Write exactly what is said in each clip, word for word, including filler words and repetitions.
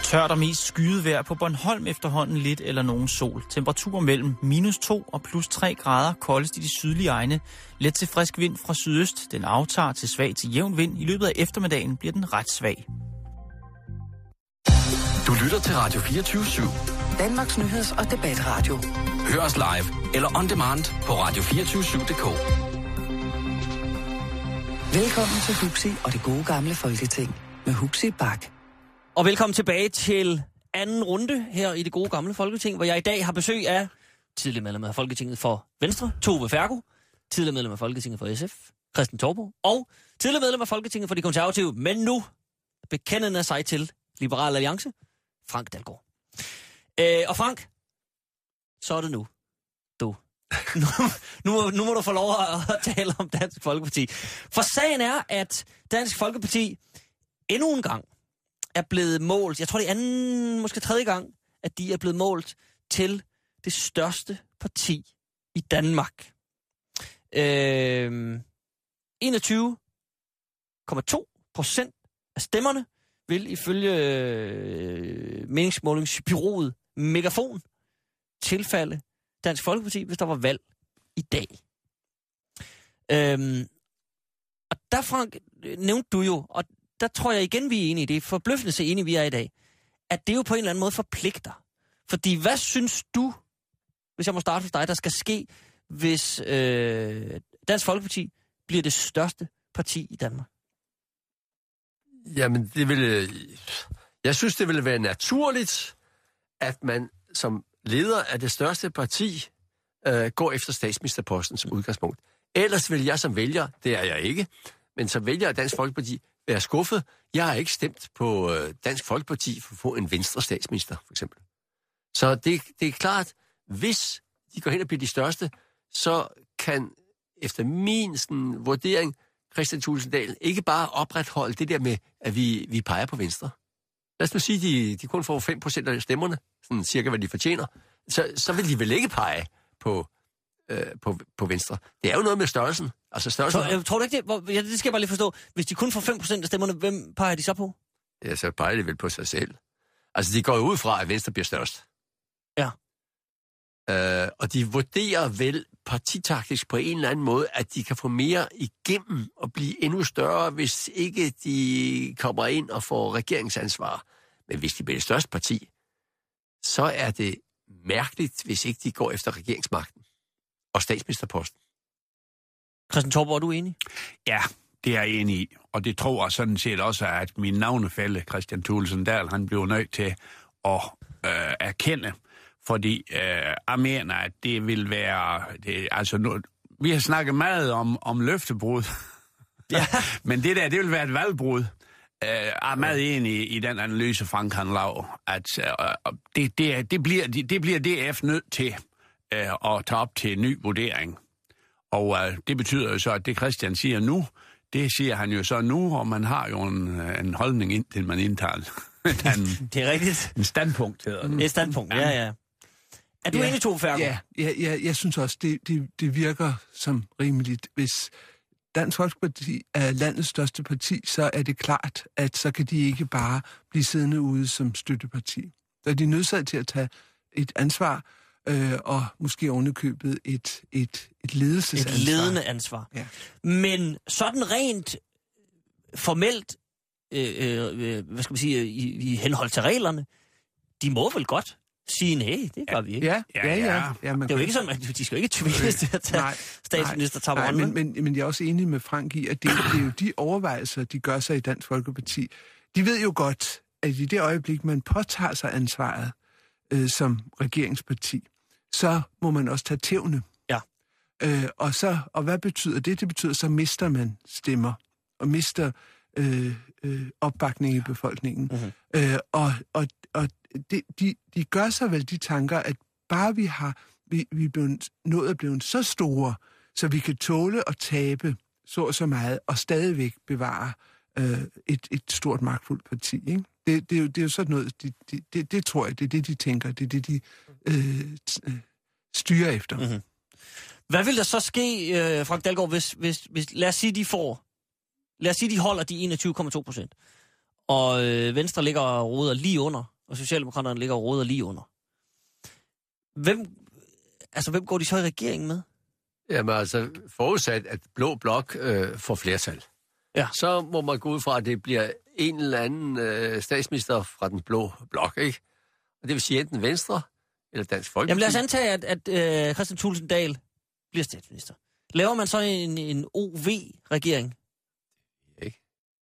Tørt og mest skyet vejr på Bornholm efterhånden lidt eller nogen sol. Temperatur mellem minus to og plus tre grader, koldest i de sydlige egne. Let til frisk vind fra sydøst. Den aftager til svag til jævn vind. I løbet af eftermiddagen bliver den ret svag. Du lytter til Radio fireogtyve syv. Danmarks nyheds- og debatradio. Hør os live eller on demand på radio to fire syv punktum d k. Velkommen til Huxi og det gode gamle Folketing med Huxi Bak. Og velkommen tilbage til anden runde her i det gode gamle Folketing, hvor jeg i dag har besøg af tidligere medlem af Folketinget for Venstre, Tove Fergo, tidligere medlem af Folketinget for S F, Christian Torborg, og tidligere medlem af Folketinget for De Konservative, men nu bekendende sig til Liberal Alliance, Frank Dalgaard. Øh, og Frank, så er det nu. Du. Nu, nu, nu må du få lov at tale om Dansk Folkeparti. For sagen er, at Dansk Folkeparti endnu en gang er blevet målt, jeg tror det er anden, måske tredje gang, at de er blevet målt til det største parti i Danmark. Øh, enogtyve komma to procent af stemmerne vil ifølge øh, meningsmålingsbureauet Megafon tilfalde Dansk Folkeparti, hvis der var valg i dag. Øh, og der, Frank, nævnte du jo, og der tror jeg igen, vi er enige, det er forbløffende så enige, vi er i dag, at det jo på en eller anden måde forpligter. Fordi hvad synes du, hvis jeg må starte hos dig, der skal ske, hvis øh, Dansk Folkeparti bliver det største parti i Danmark? Jamen, det ville, jeg synes, det ville være naturligt, at man som leder af det største parti øh, går efter statsministerposten som udgangspunkt. Ellers vil jeg som vælger, det er jeg ikke, men som vælger af Dansk Folkeparti, være skuffet. Jeg har ikke stemt på øh, Dansk Folkeparti for at få en venstre statsminister, for eksempel. Så det, det er klart, hvis de går hen og bliver de største, så kan efter min sådan, vurdering Kristian Thulesen Dahl ikke bare opretholde det der med, at vi, vi peger på venstre. Lad os nu sige, at de, de kun får fem procent af stemmerne, sådan cirka hvad de fortjener, så, så vil de vel ikke pege på, øh, på, på venstre. Det er jo noget med størrelsen. Altså størrelsen. Tror, tror du ikke det? Hvor, ja, det skal jeg bare lige forstå. Hvis de kun får fem procent af stemmerne, hvem peger de så på? Ja, så peger de vel på sig selv. Altså, de går jo ud fra, at venstre bliver størst. Ja. Øh, og de vurderer vel partitaktisk på en eller anden måde, at de kan få mere igennem og blive endnu større, hvis ikke de kommer ind og får regeringsansvar. Men hvis de bliver det største parti, så er det mærkeligt, hvis ikke de går efter regeringsmagten og statsministerposten. Christian Torborg, er du enig? Ja, det er jeg enig i. Og det tror jeg sådan set også, at min navnefælle, Kristian Thulesen Dahl, han blev nødt til at øh, erkende. Fordi øh, jeg mener, at det vil være... Det, altså, nu, vi har snakket meget om, om løftebrud. Ja. Men det der, det vil være et valgbrud. Øh, jeg er meget enig i, i den analyse, Frank han laver, at øh, det, det, det, bliver, det, det bliver D F nødt til øh, at tage op til en ny vurdering. Og øh, det betyder jo så, at det Christian siger nu, det siger han jo så nu, og man har jo en, en holdning, indtil man indtager en, det er rigtigt. En standpunkt, hedder det. Mm. Et standpunkt, ja, ja. Er du ja, enig, Tove Fergo? Ja, ja, ja, jeg synes også, det, det, det virker som rimeligt. Hvis Dansk Folkeparti er landets største parti, så er det klart, at så kan de ikke bare blive siddende ude som støtteparti. Så er de nødsaget til at tage et ansvar, øh, og måske ovenikøbet et, et, et ledelsesansvar. Et ledende ansvar. Ja. Men sådan rent formelt, øh, øh, hvad skal man sige, i, i henhold til reglerne, de må vel godt sige, nej, det gør vi ikke. Ja, ja, ja. ja. ja det er jo ikke sådan, at de skal jo ikke tvinges til at tage statsministertaburetten. Nej, men, men, men jeg er også enig med Frank i, at det, det er jo de overvejelser, de gør sig i Dansk Folkeparti. De ved jo godt, at i det øjeblik, man påtager sig ansvaret øh, som regeringsparti, så må man også tage tævne. Ja. Øh, og, så, og hvad betyder det? Det betyder, så mister man stemmer, og mister øh, øh, opbakning i befolkningen. Mm-hmm. Øh, og og, og de, de, de gør sig vel de tanker, at bare vi har vi, vi er blevet, nået at blive så store, så vi kan tåle at tabe så og så meget, og stadigvæk bevare øh, et, et stort magtfuldt parti. Ikke? Det, det, er jo, det er jo sådan noget, de, de, det, det tror jeg, det er det, de tænker, det er det, de øh, styrer efter. Mm-hmm. Hvad vil der så ske, øh, Frank Dalgaard, hvis, hvis, hvis, lad os sige, de får, lad os sige, de holder de enogtyve komma to procent, og øh, Venstre ligger og roder lige under og Socialdemokraterne ligger og råder lige under. Hvem, altså, hvem går de så i regeringen med? Jamen altså, forudsat, at Blå Blok øh, får flertal, ja. så må man gå ud fra, at det bliver en eller anden øh, statsminister fra den Blå Blok, ikke? Og det vil sige enten Venstre eller Dansk Folkeparti. Jamen lad os antage, at, at øh, Kristian Thulesen Dahl bliver statsminister. Laver man så en, en O V-regering? Ikke?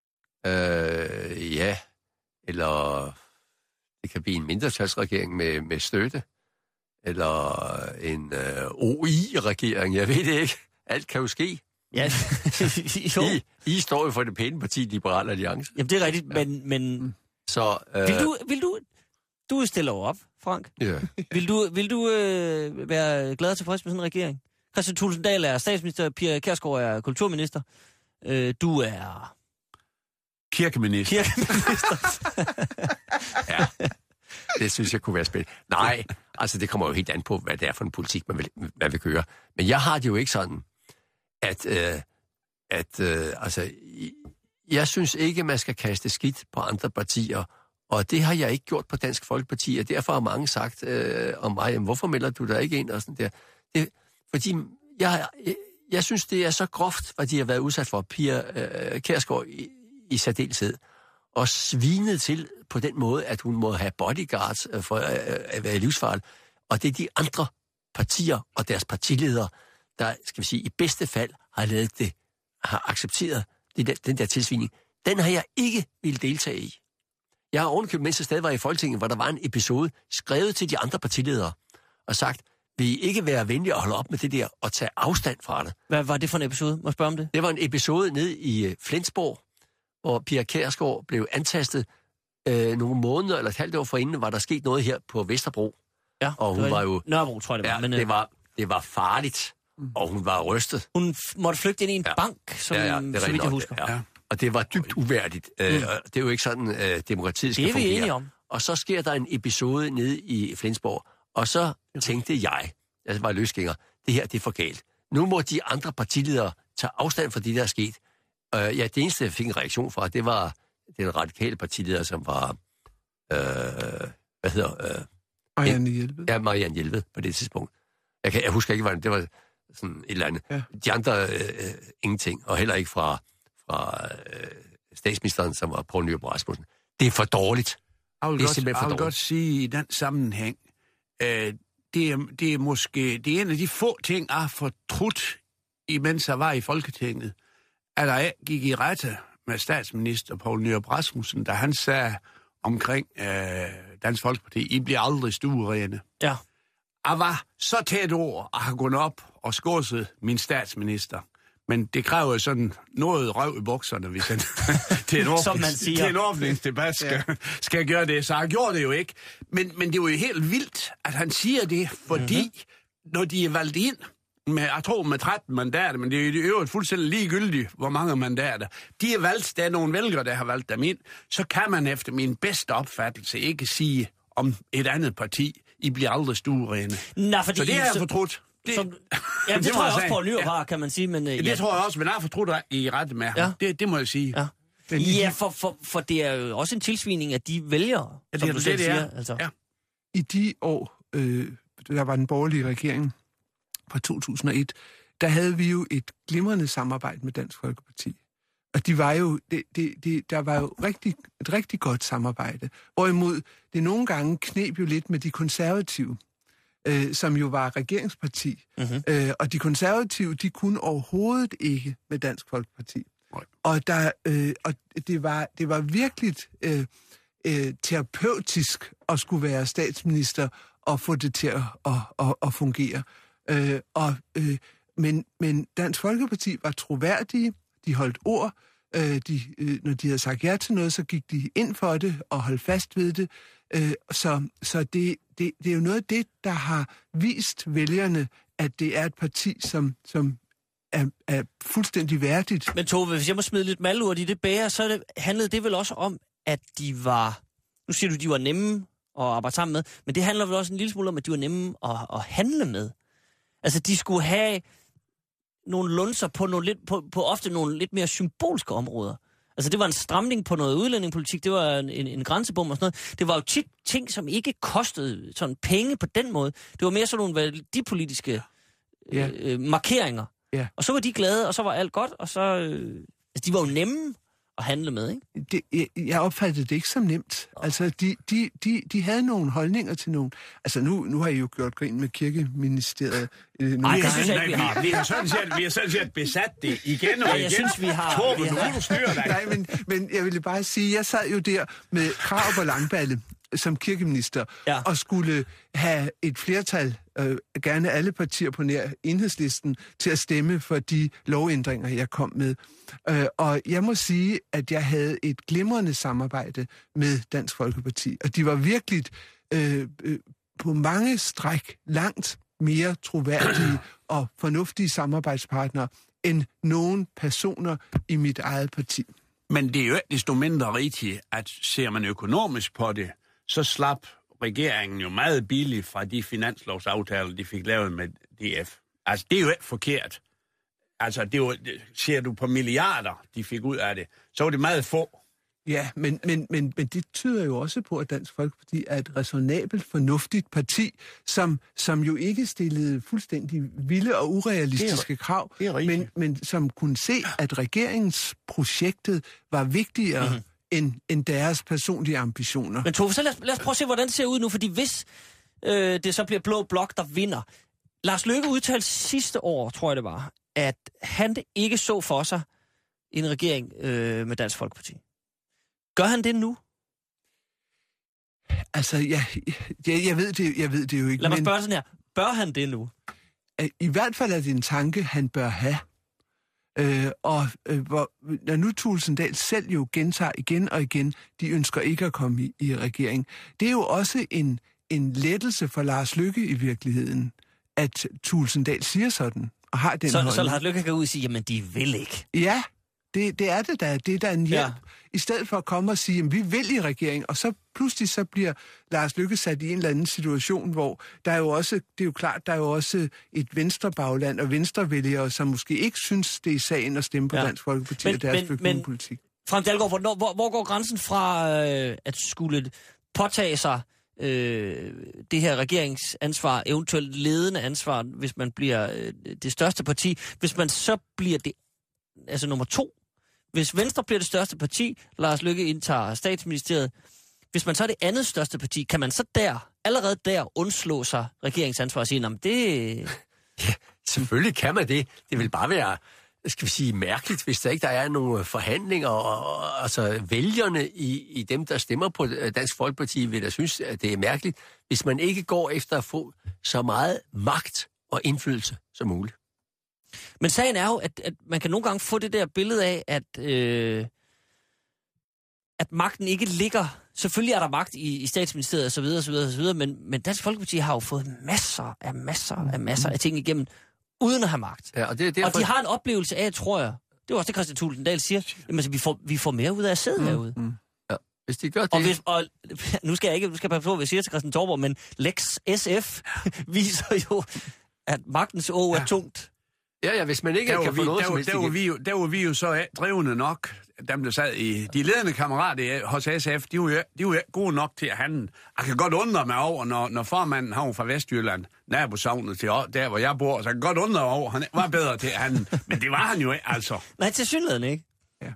Øh, ja. Eller det kan blive en mindretalsregering med, med støtte. Eller en øh, O I-regering. Jeg ved det ikke. Alt kan jo ske. Ja, jo. I, I står jo for det pæne parti, Liberal Alliance. Jamen det er rigtigt, men... men... Så, øh... Vil du... Vil du Du stiller jo op, Frank. Ja. Vil du, vil du øh, være glad og tilfreds med sådan en regering? Kristian Thulesen Dahl er statsminister, Pia Kjærsgaard er kulturminister. Øh, du er... Kirkeminister. Kirkeminister. Ja, det synes jeg kunne være spændende. Nej, altså det kommer jo helt an på, hvad det er for en politik, man vil, man vil køre. Men jeg har det jo ikke sådan, at... Øh, at øh, altså, jeg synes ikke, man skal kaste skidt på andre partier. Og det har jeg ikke gjort på Dansk Folkeparti, og derfor har mange sagt øh, om mig, jamen, hvorfor melder du dig ikke ind og sådan der. Det, fordi jeg, jeg, jeg synes, det er så groft, hvad de har været udsat for, Pia øh, Kjærsgaard i, i særdeleshed, og svinet til på den måde, at hun må have bodyguards øh, for øh, at være livsfarlig. Og det er de andre partier og deres partiledere, der, skal vi sige, i bedste fald har lavet det, har accepteret det der, den der tilsvining. Den har jeg ikke ville deltage i. Jeg har ovenikøbet, mens jeg stadig var i Folketinget, hvor der var en episode skrevet til de andre partiledere og sagt, vil I ikke være venlige at holde op med det der og tage afstand fra det? Hvad var det for en episode? Må jeg spørge om det? Det var en episode ned i Flensborg, hvor Pia Kjærsgaard blev antastet øh, nogle måneder eller et halvt år forinden, var der sket noget her på Vesterbro. Ja, og hun var, var jo... Nørrebro, tror jeg det var. Ja, men, det var, det var farligt, og hun var rystet. Hun f- måtte flygte ind i en ja. bank, som, ja, ja, det så vidt jeg husker. Ja. Og det var dybt uværdigt. Mm. Øh, det er jo ikke sådan, øh, demokratiet skal fungere. Det er vi enige om. Og så sker der en episode nede i Flensborg, og så tænkte jeg, jeg var løsgænger, det her, det er for galt. Nu må de andre partiledere tage afstand fra det, der er sket. Øh, ja, det eneste, jeg fik en reaktion fra, det var den radikale partileder, som var, øh, hvad hedder... Øh, Marianne Jelved. Ja, Marianne Jelved på det tidspunkt. Jeg, kan, jeg husker ikke, hvordan det var sådan et eller andet. Ja. De andre, øh, ingenting, og heller ikke fra... fra øh, statsministeren, som var Poul Nyrup Rasmussen. Det er for dårligt. Jeg vil, det er godt, simpelthen for jeg vil dårligt. godt sige i den sammenhæng, øh, det, er, det er måske det er en af de få ting, jeg har fortrudt, imens jeg var i Folketinget, at jeg gik i rette med statsminister Poul Nyrup Rasmussen, da han sagde omkring øh, Dansk Folkeparti, I bliver aldrig stuerene. Ja. Jeg var så tæt over at have gået op og skåset min statsminister. Men det kræver sådan noget røv i bukserne, hvis han til en, åbnings, til en åbningsdebat skal, ja. skal gøre det. Så han gjorde det jo ikke. Men, men det var jo helt vildt, at han siger det, fordi mm-hmm. når de er valgt ind, med, jeg tror med tretten mandater, men det er jo i øvrigt fuldstændig ligegyldigt, hvor mange mandater. De er valgt, der er nogle vælgere, der har valgt dem ind, så kan man efter min bedste opfattelse ikke sige om et andet parti, I bliver aldrig stuerene. Nej, fordi så det er jeg så, fortrudt. Det, som, jamen, det, det tror jeg også, Poul Nyrup har, kan man sige. Men, ja, det ja. tror jeg også, men jeg har fortrudt i rette med ham. Ja. Det, det må jeg sige. Ja, ja for, for, for det er jo også en tilsvining af de vælgere, ja, som det, du det, selv det, siger. Det altså. ja. I de år, øh, der var den borgerlige regering fra to tusind og et, der havde vi jo et glimrende samarbejde med Dansk Folkeparti. Og de var jo, det, det, det, der var jo rigtig, et rigtig godt samarbejde. Hvorimod det nogle gange kneb jo lidt med de konservative, øh, som jo var regeringsparti. Mm-hmm. Øh, og de konservative, de kunne overhovedet ikke med Dansk Folkeparti. Nej. Og, der, øh, og det, var, det var virkelig øh, øh, terapeutisk at skulle være statsminister og få det til at, at, at, at fungere. Øh, og, øh, men, men Dansk Folkeparti var troværdige, de holdt ord, øh, de, øh, når de havde sagt ja til noget, så gik de ind for det og holdt fast ved det. Øh, så så det, det, det er jo noget af det, der har vist vælgerne, at det er et parti, som, som er, er fuldstændig værdigt. Men Tove, hvis jeg må smide lidt malurt i det bære, så det, handlede det vel også om, at de var, nu siger du, de var nemme at arbejde sammen med, men det handler vel også en lille smule om, at de var nemme at, at handle med. Altså, de skulle have nogle lunser på, nogle lidt, på, på ofte nogle lidt mere symbolske områder. Altså, det var en stramning på noget udlændingepolitik, det var en, en, en grænsebom og sådan noget. Det var jo tit ting, som ikke kostede sådan penge på den måde. Det var mere sådan nogle værdipolitiske Ja. øh, markeringer. Ja. Og så var de glade, og så var alt godt, og så... Øh, altså, de var jo nemme at handle med, ikke? Det, jeg, jeg opfattede det ikke som nemt. Altså, de, de, de, de havde nogle holdninger til nogen. Altså, nu, nu har I jo gjort grin med kirkeministeriet. Øh, Nej, det synes jeg ikke, vi har. Vi har sådan set, vi har sådan set besat det igen og Ja, igen. jeg synes, vi har... Torben, vi nu har må du styre dig. Nej, men, men jeg ville bare sige, jeg sad jo der med Krav og Langballe som kirkeminister, Ja. og skulle have et flertal, øh, gerne alle partier på nær Enhedslisten, til at stemme for de lovændringer, jeg kom med. Øh, og jeg må sige, at jeg havde et glimrende samarbejde med Dansk Folkeparti, og de var virkelig øh, øh, på mange stræk langt mere troværdige og fornuftige samarbejdspartnere end nogen personer i mit eget parti. Men det er jo ikke desto mindre rigtigt, at ser man økonomisk på det, så slap regeringen jo meget billigt fra de finanslovsaftaler, de fik lavet med D F. Altså, det er jo ikke forkert. Altså, det er jo, ser du på milliarder, de fik ud af det, så var det meget få. Ja, men, men, men, men det tyder jo også på, at Dansk Folkeparti er et ræsonabelt, fornuftigt parti, som, som jo ikke stillede fuldstændig vilde og urealistiske det er, krav, det er rigtigt. men, men som kunne se, at regeringsprojektet var vigtigere mm-hmm. end, end deres personlige ambitioner. Men Tove, så lad os, lad os prøve at se, hvordan det ser ud nu, fordi hvis øh, det så bliver Blå Blok, der vinder. Lars Løkke udtalte sidste år, tror jeg det var, at han ikke så for sig en regering øh, med Dansk Folkeparti. Gør han det nu? Altså, jeg, jeg, jeg, ved, det, jeg ved det jo ikke. Lad mig men spørge sådan her. Bør han det nu? I hvert fald er det en tanke, han bør have. Øh, og øh, hvor, når nu Tulsendal selv jo gentager igen og igen, de ønsker ikke at komme i, i regering. Det er jo også en, en lettelse for Lars Løkke i virkeligheden, at Tulsendal siger sådan, og har den Så, holdning. så Lars Løkke kan gå ud og sige, jamen de vil ikke. Ja, det, det er det da. Det er da en hjælp. Ja. I stedet for at komme og sige, at vi vil i regering, og så pludselig så bliver Lars Løkke sat i en eller anden situation, hvor der er jo også, det er jo klart, der er jo også et venstrebagland og venstrevælgere, som måske ikke synes, det er sagen at stemme på Ja. Dansk Folkeparti Men- og deres men- flygtningepolitik. Frank Dalgaard, hvor, hvor, hvor går grænsen fra øh, at skulle påtage sig øh, det her regeringsansvar, eventuelt ledende ansvar, hvis man bliver øh, det største parti, hvis man så bliver det, altså nummer to, hvis Venstre bliver det største parti, Lars Løkke indtager statsministeriet, hvis man så er det andet største parti, kan man så der, allerede der, undslå sig regeringsansvar og sige, at det... Ja, selvfølgelig kan man det. Det vil bare være, skal vi sige, mærkeligt, hvis der ikke der er nogle forhandlinger, og, og altså vælgerne i, i dem, der stemmer på Dansk Folkeparti, vil da synes, at det er mærkeligt, hvis man ikke går efter at få så meget magt og indflydelse som muligt. Men sagen er jo, at, at man kan nogle gange få det der billede af, at, øh, at magten ikke ligger... Selvfølgelig er der magt i, i statsministeriet osv., osv., osv., men, men Dansk Folkeparti har jo fået masser af masser af masser af ting igennem, uden at have magt. Ja, og, det er derfor... Og de har en oplevelse af, tror jeg, det er også det, Christian Tulsendal siger, jamen, altså, vi, får, vi får mere ud af at sidde mm, herude. Mm. Ja, hvis de gør det... Og, hvis, og nu skal jeg ikke, nu skal jeg passe på, hvad jeg siger til Christian Torborg, men Lex S F viser jo, at magtens å er tungt. Ja, ja, hvis man ikke Der var, kan vi, få noget der, som var, helst der, var igennem. vi jo, der var vi jo så af- drevne nok, dem der sad i... De ledende kammerater hos S F, de var jo, de var jo gode nok til at handle. Jeg kan godt undre mig over, når, når formanden havner fra Vestjylland, nabosavnet til der, hvor jeg bor, så jeg kan godt undre mig over, han var bedre til at handle. Men det var han jo ikke, altså. Nej, til synligheden ikke. Ja.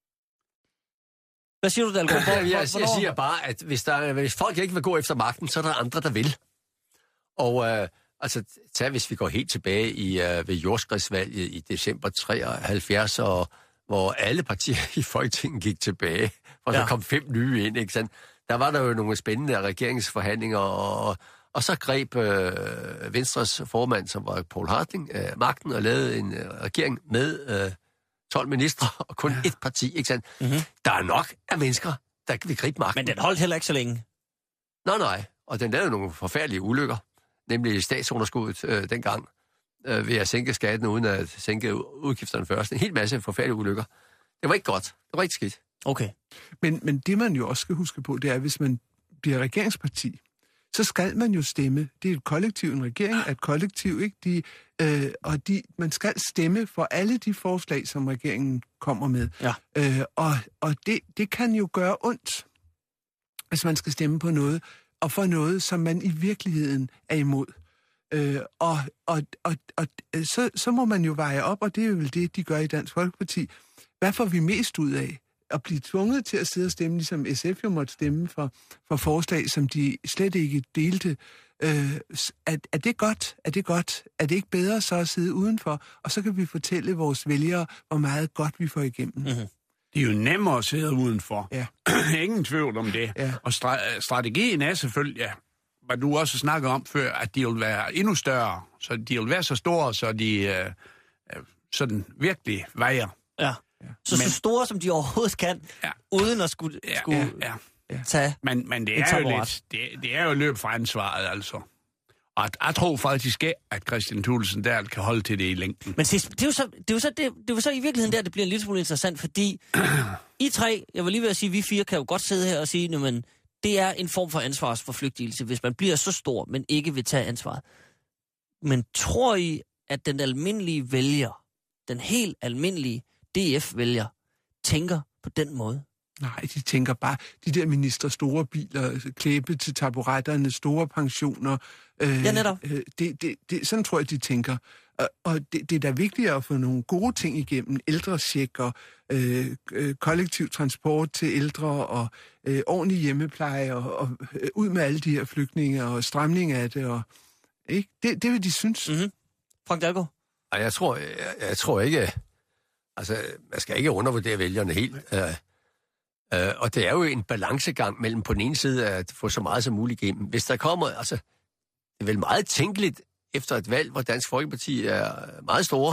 Hvad siger du, Dalgaard? Hvor, Jeg, jeg, hvor, jeg siger bare, at hvis, der, hvis folk ikke vil gå efter magten, så er der andre, der vil. Og øh, altså, tag hvis vi går helt tilbage i, øh, ved jordskredsvalget i december treoghalvfjerds, og, hvor alle partier i Folketinget gik tilbage, og så Ja. kom fem nye ind, ikke sandt? Der var der jo nogle spændende regeringsforhandlinger, og, og så greb øh, Venstres formand, som var Poul Hartling, øh, magten og lavede en øh, regering med øh, tolv ministre og kun ja. ét parti, ikke sandt? Mm-hmm. Der er nok af mennesker, der vil gribe magten. Men den holdt heller ikke så længe. Nej, nej. Og den lavede nogle forfærdelige ulykker, nemlig statsunderskuddet øh, dengang, øh, ved at sænke skatten uden at sænke udgifterne først. En hel masse forfærdelige ulykker. Det var ikke godt. Det var ikke skidt. Okay. Men, men det, man jo også skal huske på, det er, at hvis man bliver regeringsparti, så skal man jo stemme. Det er et kollektiv, en regering er et kollektiv, ikke? De, øh, og de, man skal stemme for alle de forslag, som regeringen kommer med. Ja. Øh, og og det, det kan jo gøre ondt, hvis man skal stemme på noget, og for noget, som man i virkeligheden er imod. Øh, og og, og, og så, så må man jo veje op, og det er jo vel det, de gør i Dansk Folkeparti. Hvad får vi mest ud af? At blive tvunget til at sidde og stemme, ligesom S F jo måtte stemme for, for forslag, som de slet ikke delte. Øh, er, er det godt? Er det godt? Er det ikke bedre så at sidde udenfor? Og så kan vi fortælle vores vælgere, hvor meget godt vi får igennem. Mm-hmm. Det er jo nemmere at sidde udenfor. Ja. Ingen tvivl om det. Ja. Og stra- strategien er selvfølgelig, ja, hvad du også snakker om før, at de vil være endnu større. Så de vil være så store, så de øh, øh, sådan virkelig vejer. Ja. Så Men, så store, som de overhovedet kan, ja. uden at skulle, Ja, skulle ja, ja. tage Men, men det, en er jo taburet. lidt, det, det er jo løb fra ansvaret, altså. Og at, jeg tror faktisk ikke, at Kristian Thulesen Dahl kan holde til det i længden. Men det, det er jo så, det er jo så, det, det er jo så i virkeligheden der, det bliver en lille smule interessant, fordi I tre, jeg vil lige ved at sige, vi fire kan jo godt sidde her og sige, men det er en form for ansvarsforflygtigelse, hvis man bliver så stor, men ikke vil tage ansvaret. Men tror I, at den almindelige vælger, den helt almindelige D F-vælger, tænker på den måde? Nej, de tænker bare, de der minister, store biler, klæbe til taburetterne, store pensioner. Øh, Ja, netop. Øh, det, det, det, sådan tror jeg, de tænker. Og, og det, det er da vigtigere at få nogle gode ting igennem. Ældrecheck og øh, øh, kollektiv transport til ældre og øh, ordentlig hjemmepleje og, og øh, ud med alle de her flygtninge og stramning af det. Og, ikke? Det, det vil de synes. Mm-hmm. Frank Dalgaard? Ej, jeg tror, jeg, jeg tror ikke... Altså, man skal ikke undervurdere vælgerne helt. Uh, uh, og det er jo en balancegang mellem på den ene side at få så meget som muligt igennem. Hvis der kommer... Altså, det er vel meget tænkeligt efter et valg, hvor Dansk Folkeparti er meget store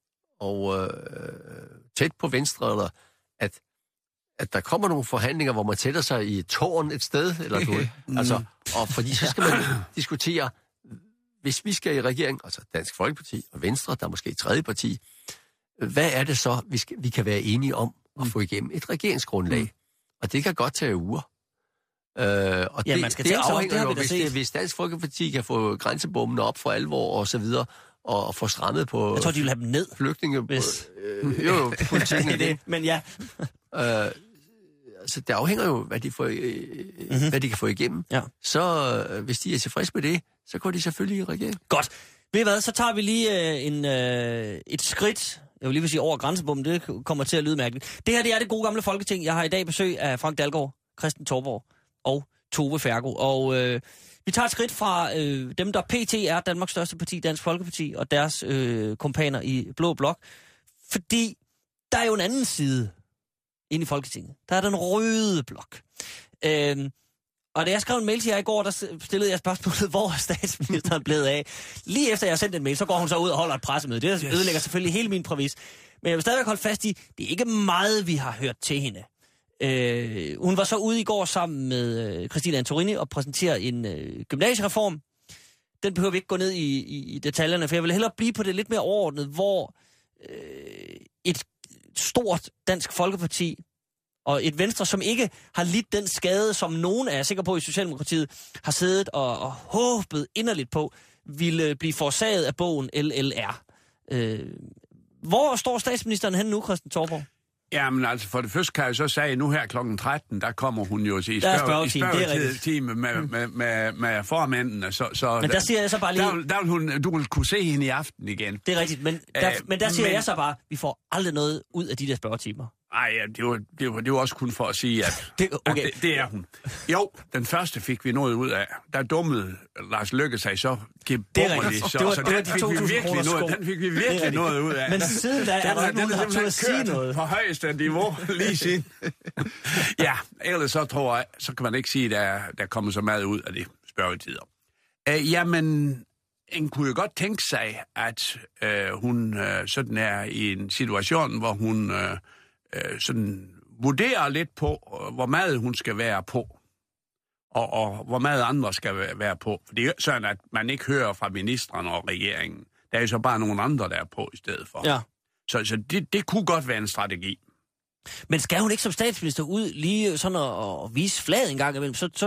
og uh, tæt på venstre, eller at, at der kommer nogle forhandlinger, hvor man tætter sig i et tårn et sted, eller noget. Altså, og fordi så skal man diskutere, hvis vi skal i regering, altså Dansk Folkeparti og Venstre, der er måske et tredje parti, hvad er det så, vi, skal, vi kan være enige om at få igennem et regeringsgrundlag? Mm. Og det kan godt tage uger. Øh, og Ja, det, man skal det tænke sig om, afhænger det har jo, vi da hvis, set. det, hvis Dansk Folkeparti kan få grænsebommene op for alvor og så videre, og, og få strammet på Jeg tror, de vil have dem ned. flygtninge... Hvis- Øh, jo, jo, politikken er det. Men ja, Øh, altså, det afhænger jo, hvad de, får, øh, mm-hmm. hvad de kan få igennem. Ja. Så øh, hvis de er tilfredse med det, så går de selvfølgelig i regering. godt. Ved I hvad, så tager vi lige øh, en, øh, et skridt, jeg vil lige vil sige over grænsebommen, det kommer til at lyde mærkeligt. Det her, det er det gode gamle Folketing. Jeg har i dag besøg af Frank Dalgaard, Christian Torborg og Tove Fergo. Og øh, vi tager et skridt fra øh, dem, der pt. Er Danmarks største parti, Dansk Folkeparti, og deres øh, kompaner i Blå Blok. Fordi der er jo en anden side inde i Folketinget. Der er den røde blok. Øhm, og da jeg skrev en mail til jer i går, der stillede jeg spørgsmålet, hvor er statsministeren blevet af? Lige efter jeg har sendt en mail, så går hun så ud og holder et pressemøde. Det yes. ødelægger selvfølgelig hele min præmis. Men jeg vil stadigvæk holde fast i, det er ikke meget, vi har hørt til hende. Øh, hun var så ude i går sammen med øh, Christine Antorini og præsentere en øh, gymnasiereform. Den behøver vi ikke gå ned i, i, i detaljerne, for jeg vil hellere blive på det lidt mere overordnet, hvor øh, et stort Dansk Folkeparti og et Venstre, som ikke har lidt den skade, som nogen er jeg sikker på i Socialdemokratiet, har siddet og, og håbet inderligt på, ville blive forsaget af bogen L L R. Øh, hvor står statsministeren hen nu, Christian Torborg? Jamen altså, for det første kan jeg så sige, nu her klokken tretten, der kommer hun jo til i Der er spørg- i spørgetime, det er rigtigt. spørgetime med, med, med, med formændene. Så, så Men der siger jeg så bare lige... Der, vil- der vil hun, du vil kunne se hende i aften igen. Det er rigtigt, men der, Øh, men der siger men- jeg så bare, vi får aldrig noget ud af de der spørgetimer. Ej, ja, det var, det, var, det var også kun for at sige, at Det- det, okay. at det, det er hun. Jo, den første fik vi noget ud af. Der dummede Lars Løkke sig så gebummerligt, så, Det var- så det var den de fik to vi tusind virkelig kroners noget, sko. den fik vi Det er virkelig rigtigt. noget ud af. Men siden da er der ikke nogen, der har turde at sige noget. På højeste niveau lige siden. Ja, ellers så tror jeg, så kan man ikke sige, at der, der kommer så meget ud af det spørgetider. Uh, jamen, en kunne jo godt tænke sig, at uh, hun uh, sådan er i en situation, hvor hun uh, uh, sådan vurderer lidt på, uh, hvor meget hun skal være på, og, og hvor meget andre skal være på. For det er jo sådan, at man ikke hører fra ministrene og regeringen. Der er jo så bare nogle andre, der er på i stedet for. Ja. Så, så det, det kunne godt være en strategi. Men skal hun ikke som statsminister ud lige sådan at, at vise flaget en gang imellem, så, så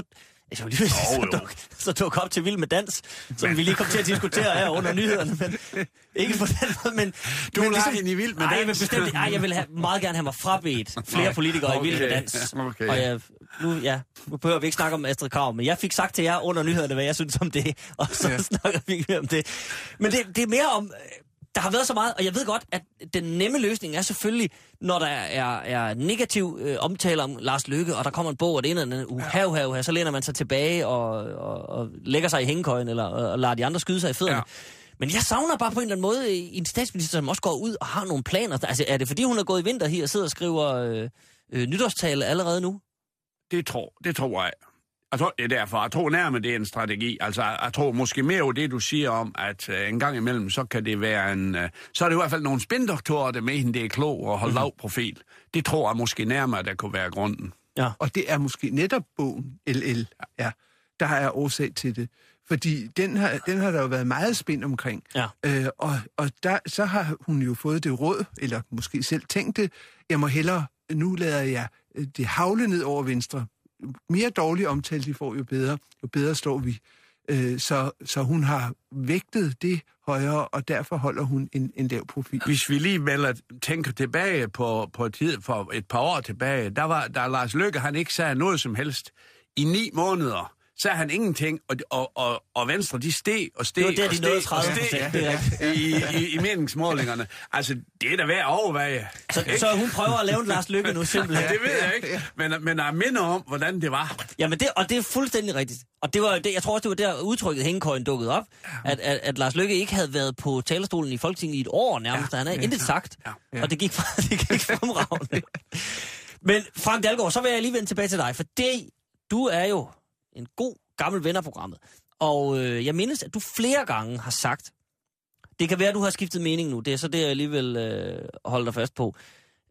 Jeg vil lige så, duk, så duk op til Vild med Dans, som men... vi lige kom til at diskutere her under nyhederne, men ikke på den måde, men... Du men vil have i Vild med Dans? Ej, jeg vil, bestemt, ej, jeg vil have, meget gerne have mig frabedt flere okay. politikere okay. i Vild med Dans. Okay. Og jeg, nu, ja, nu behøver vi ikke snakke om Astrid Krag, men jeg fik sagt til jer under nyhederne, hvad jeg synes om det, og så ja. snakker vi ikke mere om det. Men det, det er mere om... Der har været så meget, og jeg ved godt, at den nemme løsning er selvfølgelig, når der er, er negativ øh, omtale om Lars Løkke, og der kommer en bog, og det ene eller andet, uh, hav, hav, hav, så læner man sig tilbage og, og, og lægger sig i hængekøjen, eller og, og lader de andre skyde sig i fødderne. Ja. Men jeg savner bare på en eller anden måde en statsminister, som også går ud og har nogle planer. Altså, er det fordi, hun er gået i vinter her og sidder og skriver øh, øh, nytårstale allerede nu? Det tror, det tror jeg. Jeg tror, det er derfor. Jeg tror nærmere, det er en strategi. Altså, jeg tror måske mere over det, du siger om, at uh, en gang imellem, så kan det være en... Uh, så er det i hvert fald nogle spindoktorer, der med hende, det er klog og holde mm-hmm. lav profil. Det tror jeg måske nærmere, der kunne være grunden. Ja. Og det er måske netop bogen, L L, ja, der er årsag til det. Fordi den har, den har der jo været meget spind omkring. Ja. Øh, og og der, så har hun jo fået det råd, eller måske selv tænkt det, jeg må hellere, nu lader jeg det havle ned over Venstre. Mere dårlig omtale de får, jo bedre, jo bedre står vi. Øh, så, så hun har vægtet det højere, og derfor holder hun en, en lav profil. Hvis vi lige melder, tænker tilbage på, på tid for et par år tilbage, der var der Lars Løkke, han ikke sagde noget som helst. I ni måneder sagde han ingenting, og, og, og, og Venstre, de steg og steg det var der, og de steg og steg i, i, i meningsmålingerne. Altså, det er da værd at overveje. Så, så hun prøver at lave en Lars Løkke nu, simpelthen? Ja, det ved jeg ikke, men, men jeg minder om, hvordan det var. Jamen, det, og det er fuldstændig rigtigt. Og det var det, jeg tror også, det var der udtrykket hængekøjen dukkede op, at, at, at Lars Løkke ikke havde været på talerstolen i Folketinget i et år nærmest, ja, han havde ja, intet sagt, ja, ja. Og det gik, det gik fremragende. Men Frank Dalgaard, så vil jeg lige vende tilbage til dig, for det, du er jo en god gammel ven af programmet. Og øh, jeg mindes, at du flere gange har sagt, det kan være, at du har skiftet mening nu, det er så det, jeg alligevel øh, holder dig fast på,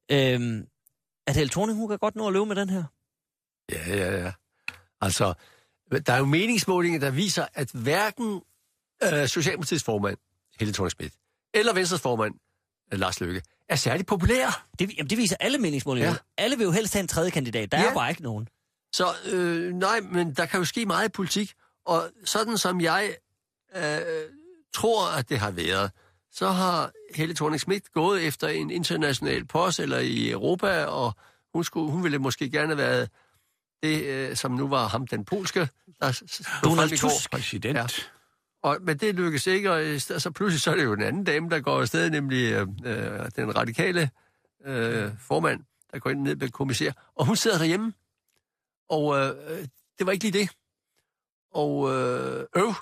øh, at Helle Thorning, hun kan godt nå at løbe med den her. Ja, ja, ja. Altså, der er jo meningsmålinger, der viser, at hverken øh, Socialdemokratiets formand, Helle Thorning-Schmidt, eller Venstres formand, øh, Lars Løkke, er særlig populære. Det, jamen, det viser alle meningsmålinger. Ja. Alle vil jo helst have en tredje kandidat. Der ja. er bare ikke nogen. Så øh, nej, men der kan jo ske meget i politik, og sådan som jeg øh, tror, at det har været, så har Helle Thorning-Schmidt gået efter en international post eller i Europa, og hun, skulle, hun ville måske gerne have været det, øh, som nu var ham, den polske, der Donald Tusk, præsident. Ja. Og, men det lykkedes ikke, og så pludselig så er det jo en anden dame, der går afsted, nemlig øh, den radikale øh, formand, der går ind ned med kommissær, og hun sidder derhjemme. Og øh, det var ikke lige det. Og øh, øv,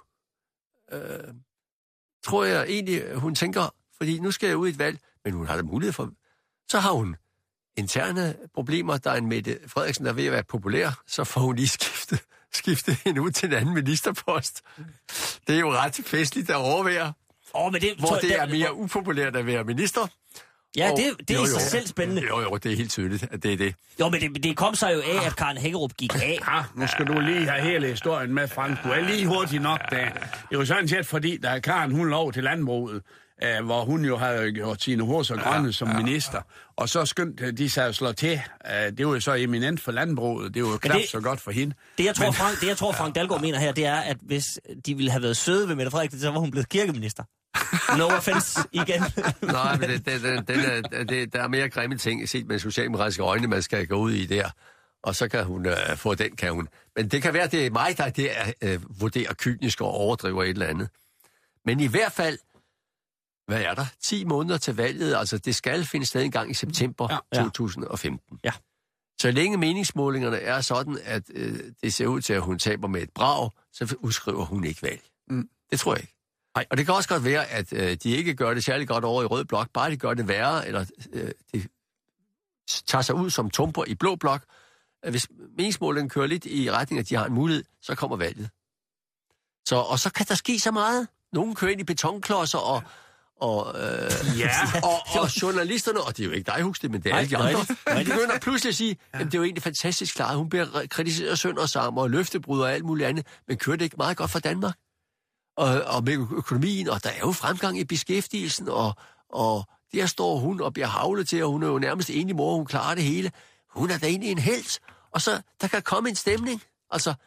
øh, tror jeg egentlig, hun tænker, fordi nu skal jeg ud i et valg, men hun har da mulighed for, så har hun interne problemer, der er en Mette Frederiksen, der er ved at være populær, så får hun lige skiftet, skiftet hende ud til en anden ministerpost. Det er jo ret festligt at overvære, oh, men det, hvor det er mere upopulært at være minister. Ja, det, det er jo, i sig selv spændende. Jo, jo, det er helt tydeligt, at det er det. Jo, men det, det kom sig jo af, at Karen Hækkerup gik af. Ja, nu skal du lige have hele historien med, Frank. Du er lige hurtigt nok der. Det er jo sådan set, fordi der er Karen, hun lov til landbruget, øh, hvor hun jo havde gjort sine hår og grønne ja, som ja, minister. Og så skyndte de sig at slå til. Det var jo så eminent for landbruget. Det var jo knap så godt for hende. Det, jeg tror, men, Frank, det, jeg tror, Frank Dalgaard mener her, det er, at hvis de ville have været søde ved Mette Frederiksen, så var hun blevet kirkeminister. No offense igen. Nej, men det, det, det, det, det, det, der er mere grimme ting set med socialdemokratiske øjne, man skal gå ud i der. Og så kan hun øh, få den, kan hun. Men det kan være, det er mig, der det er, øh, vurderer kynisk og overdriver et eller andet. Men i hvert fald, hvad er der? ti måneder til valget, altså det skal finde sted en gang i september ja. to tusind og femten. Ja. Så længe meningsmålingerne er sådan, at øh, det ser ud til, at hun taber med et brag, så udskriver hun ikke valg. Mm. Det tror jeg ikke. Nej. Og det kan også godt være, at øh, de ikke gør det særlig godt over i rød blok, bare de gør det værre, eller øh, de tager sig ud som tumper i blå blok. Hvis meningsmålingen kører lidt i retning, at de har en mulighed, så kommer valget. Så, og så kan der ske så meget. Nogle kører ind i betonklodser, og, og, øh, ja. og, og journalisterne, og det er jo ikke dig, Huxley, men det er alle de andre, de begynder pludselig at sige, at det er jo egentlig fantastisk klart, hun bliver kritiseret sønder og sammen, og løftebryder og alt muligt andet, men kører det ikke meget godt for Danmark? Og, og med økonomien, og der er jo fremgang i beskæftigelsen, og, og der står hun og bliver havlet til, og hun er jo nærmest enig mor, hun klarer det hele. Hun er da egentlig en helt, og så der kan komme en stemning. Altså,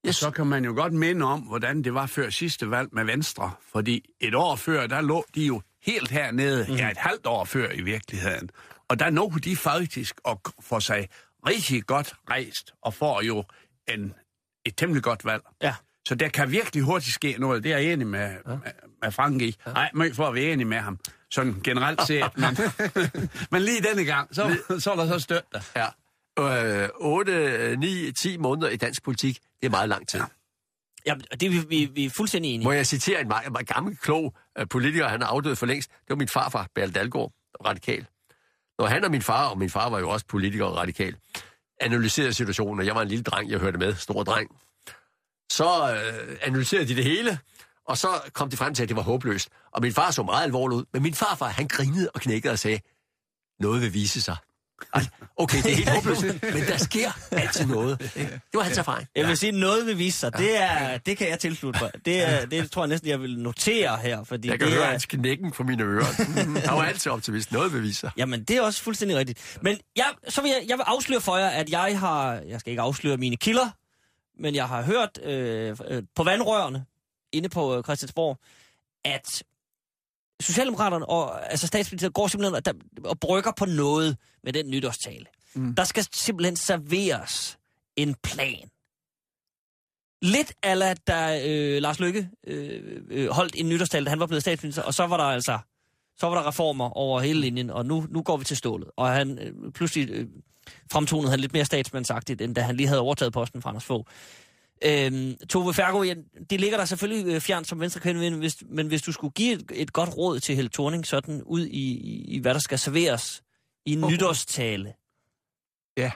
Og så kan man jo godt minde om, hvordan det var før sidste valg med Venstre. Fordi et år før, der lå de jo helt hernede, mm. ja, et halvt år før i virkeligheden. Og der nåede de faktisk at få sig rigtig godt rejst, og får jo en, et temmelig godt valg. Ja. Så der kan virkelig hurtigt ske noget. Det er jeg enig med, ja. med, med Frank i. Nej, ja. For at være enig med ham. Sådan generelt set. Men, men lige denne gang, så, så er der så støt der. Ja. Øh, otte, ni, ti måneder i dansk politik, det er meget lang tid. Ja. Ja, det er vi, vi, vi er fuldstændig enige. Må jeg citere en meget, meget gammel, klog uh, politiker, han er afdød for længst. Det var min farfar, Bertel Dalgaard, radikal. Når han og min far, og min far var jo også politiker og radikal, analyserede situationen, og jeg var en lille dreng, jeg hørte med, stor dreng, så øh, analyserede de det hele, og så kom de frem til, at det var håbløst. Og min far så meget alvorligt ud, men min farfar, han grinede og knækkede og sagde, noget vil vise sig. Altså, okay, det er helt håbløst, men der sker altid noget. Det var hans erfaring. Jeg vil sige, noget vil vise sig. Det, er, det kan jeg tilslutte mig. Det, er, det tror jeg næsten, jeg vil notere her. Fordi jeg kan det høre er... hans knækken på mine ører. Han var altid optimist. Noget vil vise sig. Jamen, det er også fuldstændig rigtigt. Men jeg, så vil jeg, jeg vil afsløre for jer, at jeg har... Jeg skal ikke afsløre mine kilder, men jeg har hørt øh, på vandrørene inde på Christiansborg, at Socialdemokraterne og altså statsministeriet går simpelthen og, der, og brygger på noget med den nytårstale. Mm. Der skal simpelthen serveres en plan. Lidt ala da øh, Lars Løkke øh, øh, holdt en nytårstale, da han var blevet statsminister, og så var der altså så var der reformer over hele linjen, og nu, nu går vi til stålet. Og han øh, pludselig øh, fremtonede han lidt mere statsmandsagtigt, end da han lige havde overtaget posten fra Anders Fogh. Øhm, Tove Fergo, ja, det ligger der selvfølgelig øh, fjernt som venstrekvinde, hvis, men hvis du skulle give et, et godt råd til Helle Thorning sådan ud i, i, i hvad der skal serveres i en oh. nytårstale. Ja.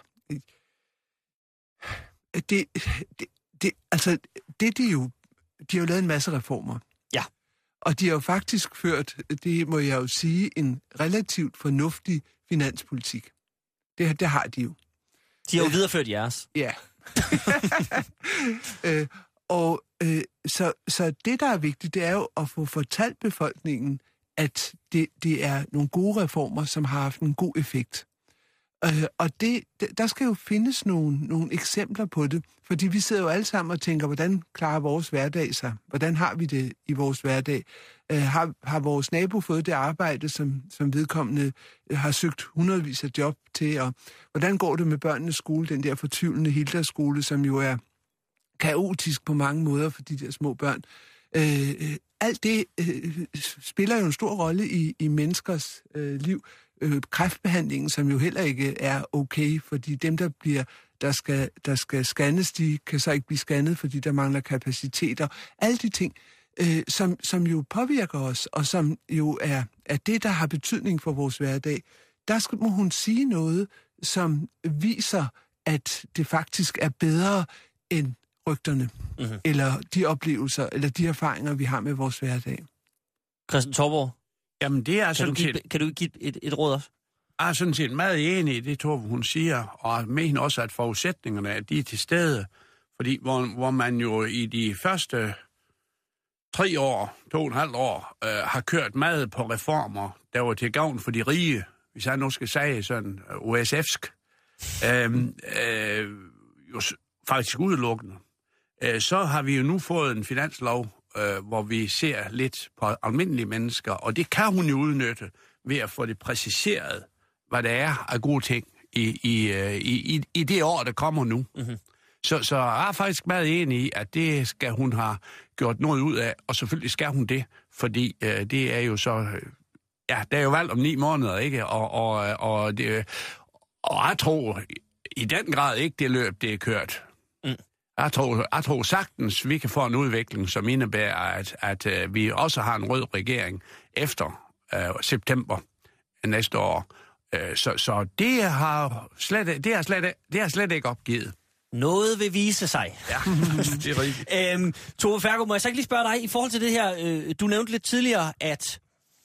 Det, det, det, altså, det de jo, de har jo lavet en masse reformer. Ja. Og de har jo faktisk ført, det må jeg jo sige, en relativt fornuftig finanspolitik. Det, det har de jo. De har jo videreført jeres. Ja. øh, og øh, så, så det, der er vigtigt, det er jo at få fortalt befolkningen, at det, det er nogle gode reformer, som har haft en god effekt. Øh, og det, der skal jo findes nogle, nogle eksempler på det, fordi vi sidder jo alle sammen og tænker, hvordan klarer vores hverdag sig? Hvordan har vi det i vores hverdag? Øh, har, har vores nabo fået det arbejde, som, som vedkommende har søgt hundredvis af job til? Og hvordan går det med børnenes skole, den der fortvivlende Hilda-skole, som jo er kaotisk på mange måder for de der små børn? Øh, alt det øh, spiller jo en stor rolle i, i menneskers øh, liv. Øh, kræftbehandlingen, som jo heller ikke er okay, fordi dem, der bliver der skal, der skal scannes, de kan så ikke blive scannet, fordi der mangler kapaciteter. Alle de ting, øh, som, som jo påvirker os, og som jo er, er det, der har betydning for vores hverdag. Der skal, må hun sige noget, som viser, at det faktisk er bedre end rygterne, mm-hmm. eller de oplevelser, eller de erfaringer, vi har med vores hverdag. Christian Torborg, jamen det er kan, sådan du give, set... kan du give et, et råd også? Jeg er sådan set meget enig i det, Torben, hun siger, og med hende også, at forudsætningerne er de til stede. Fordi hvor, hvor man jo i de første tre år, to og et halvt år, øh, har kørt meget på reformer, der var til gavn for de rige, hvis jeg nu skal sige sådan O S F'sk, øh, øh, jo faktisk udelukkende. Øh, så har vi jo nu fået en finanslov, øh, hvor vi ser lidt på almindelige mennesker, og det kan hun jo udnytte ved at få det præciseret, hvad der er af gode ting i, i, i, i det år, der kommer nu. Mm-hmm. Så, så jeg er faktisk meget enig i, at det skal hun have gjort noget ud af, og selvfølgelig skal hun det, fordi øh, det er jo så... Ja, der er jo valgt om ni måneder, ikke? Og, og, og, det, og jeg tror i den grad ikke, det løb, det er kørt. Mm. Jeg tror, jeg tror sagtens, vi kan få en udvikling, som indebærer, at, at, at vi også har en rød regering efter øh, september næste år. Øh, så, så det har slet, det har slet, det har slet ikke opgivet. Noget vil vise sig. Ja, det er rigtigt. øhm, Tove Fergo, må jeg så ikke lige spørge dig, i forhold til det her, øh, du nævnte lidt tidligere, at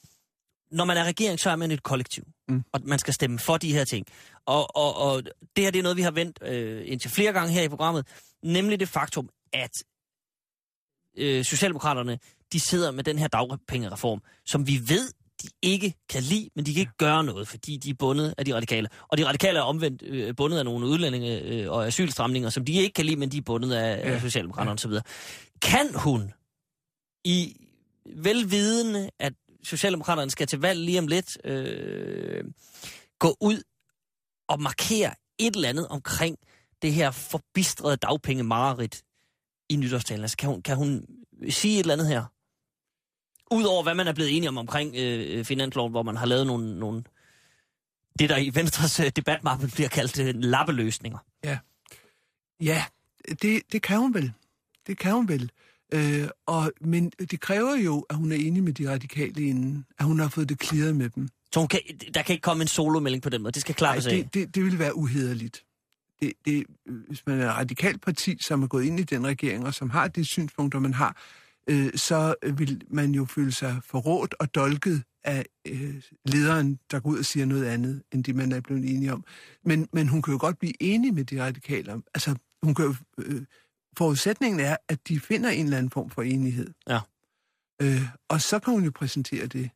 når man er regering, så er man et kollektiv, mm. og man skal stemme for de her ting. Og, og, og det her, det er noget, vi har vendt øh, indtil flere gange her i programmet, nemlig det faktum, at øh, Socialdemokraterne, de sidder med den her dagpengereform, som vi ved, de ikke kan lide, men de kan ikke gøre noget, fordi de er bundet af de radikale. Og de radikale er omvendt øh, bundet af nogle udlændinge øh, og asylstramninger, som de ikke kan lide, men de er bundet af, ja. af Socialdemokraterne ja. osv. Kan hun, i velvidende, at Socialdemokraterne skal til valg lige om lidt, øh, gå ud og markere et eller andet omkring det her forbistrede dagpenge-mareridt i nytårstalen? Altså, kan hun, kan hun sige et eller andet her? Udover hvad man er blevet enige om omkring øh, finansloven, hvor man har lavet nogle, nogle det, der i Venstres øh, debatmappe bliver kaldt øh, lappeløsninger. Ja, ja det, det kan hun vel. Det kan hun vel. Øh, og, men det kræver jo, at hun er enig med de radikale inden, at hun har fået det clearet med dem. Så hun kan, der kan ikke komme en solomelding på den måde? Det skal klappes af? Det, det, det vil være uhederligt. Det, det, hvis man er et radikalt parti, som er gået ind i den regering, og som har de synspunkter, man har, øh, så vil man jo føle sig forrådt og dolket af øh, lederen, der går ud og siger noget andet, end det man er blevet enige om. Men, men hun kan jo godt blive enig med de radikale. Altså, hun kan jo, øh, forudsætningen er, at de finder en eller anden form for enighed. Ja. Øh, og så kan hun jo præsentere det.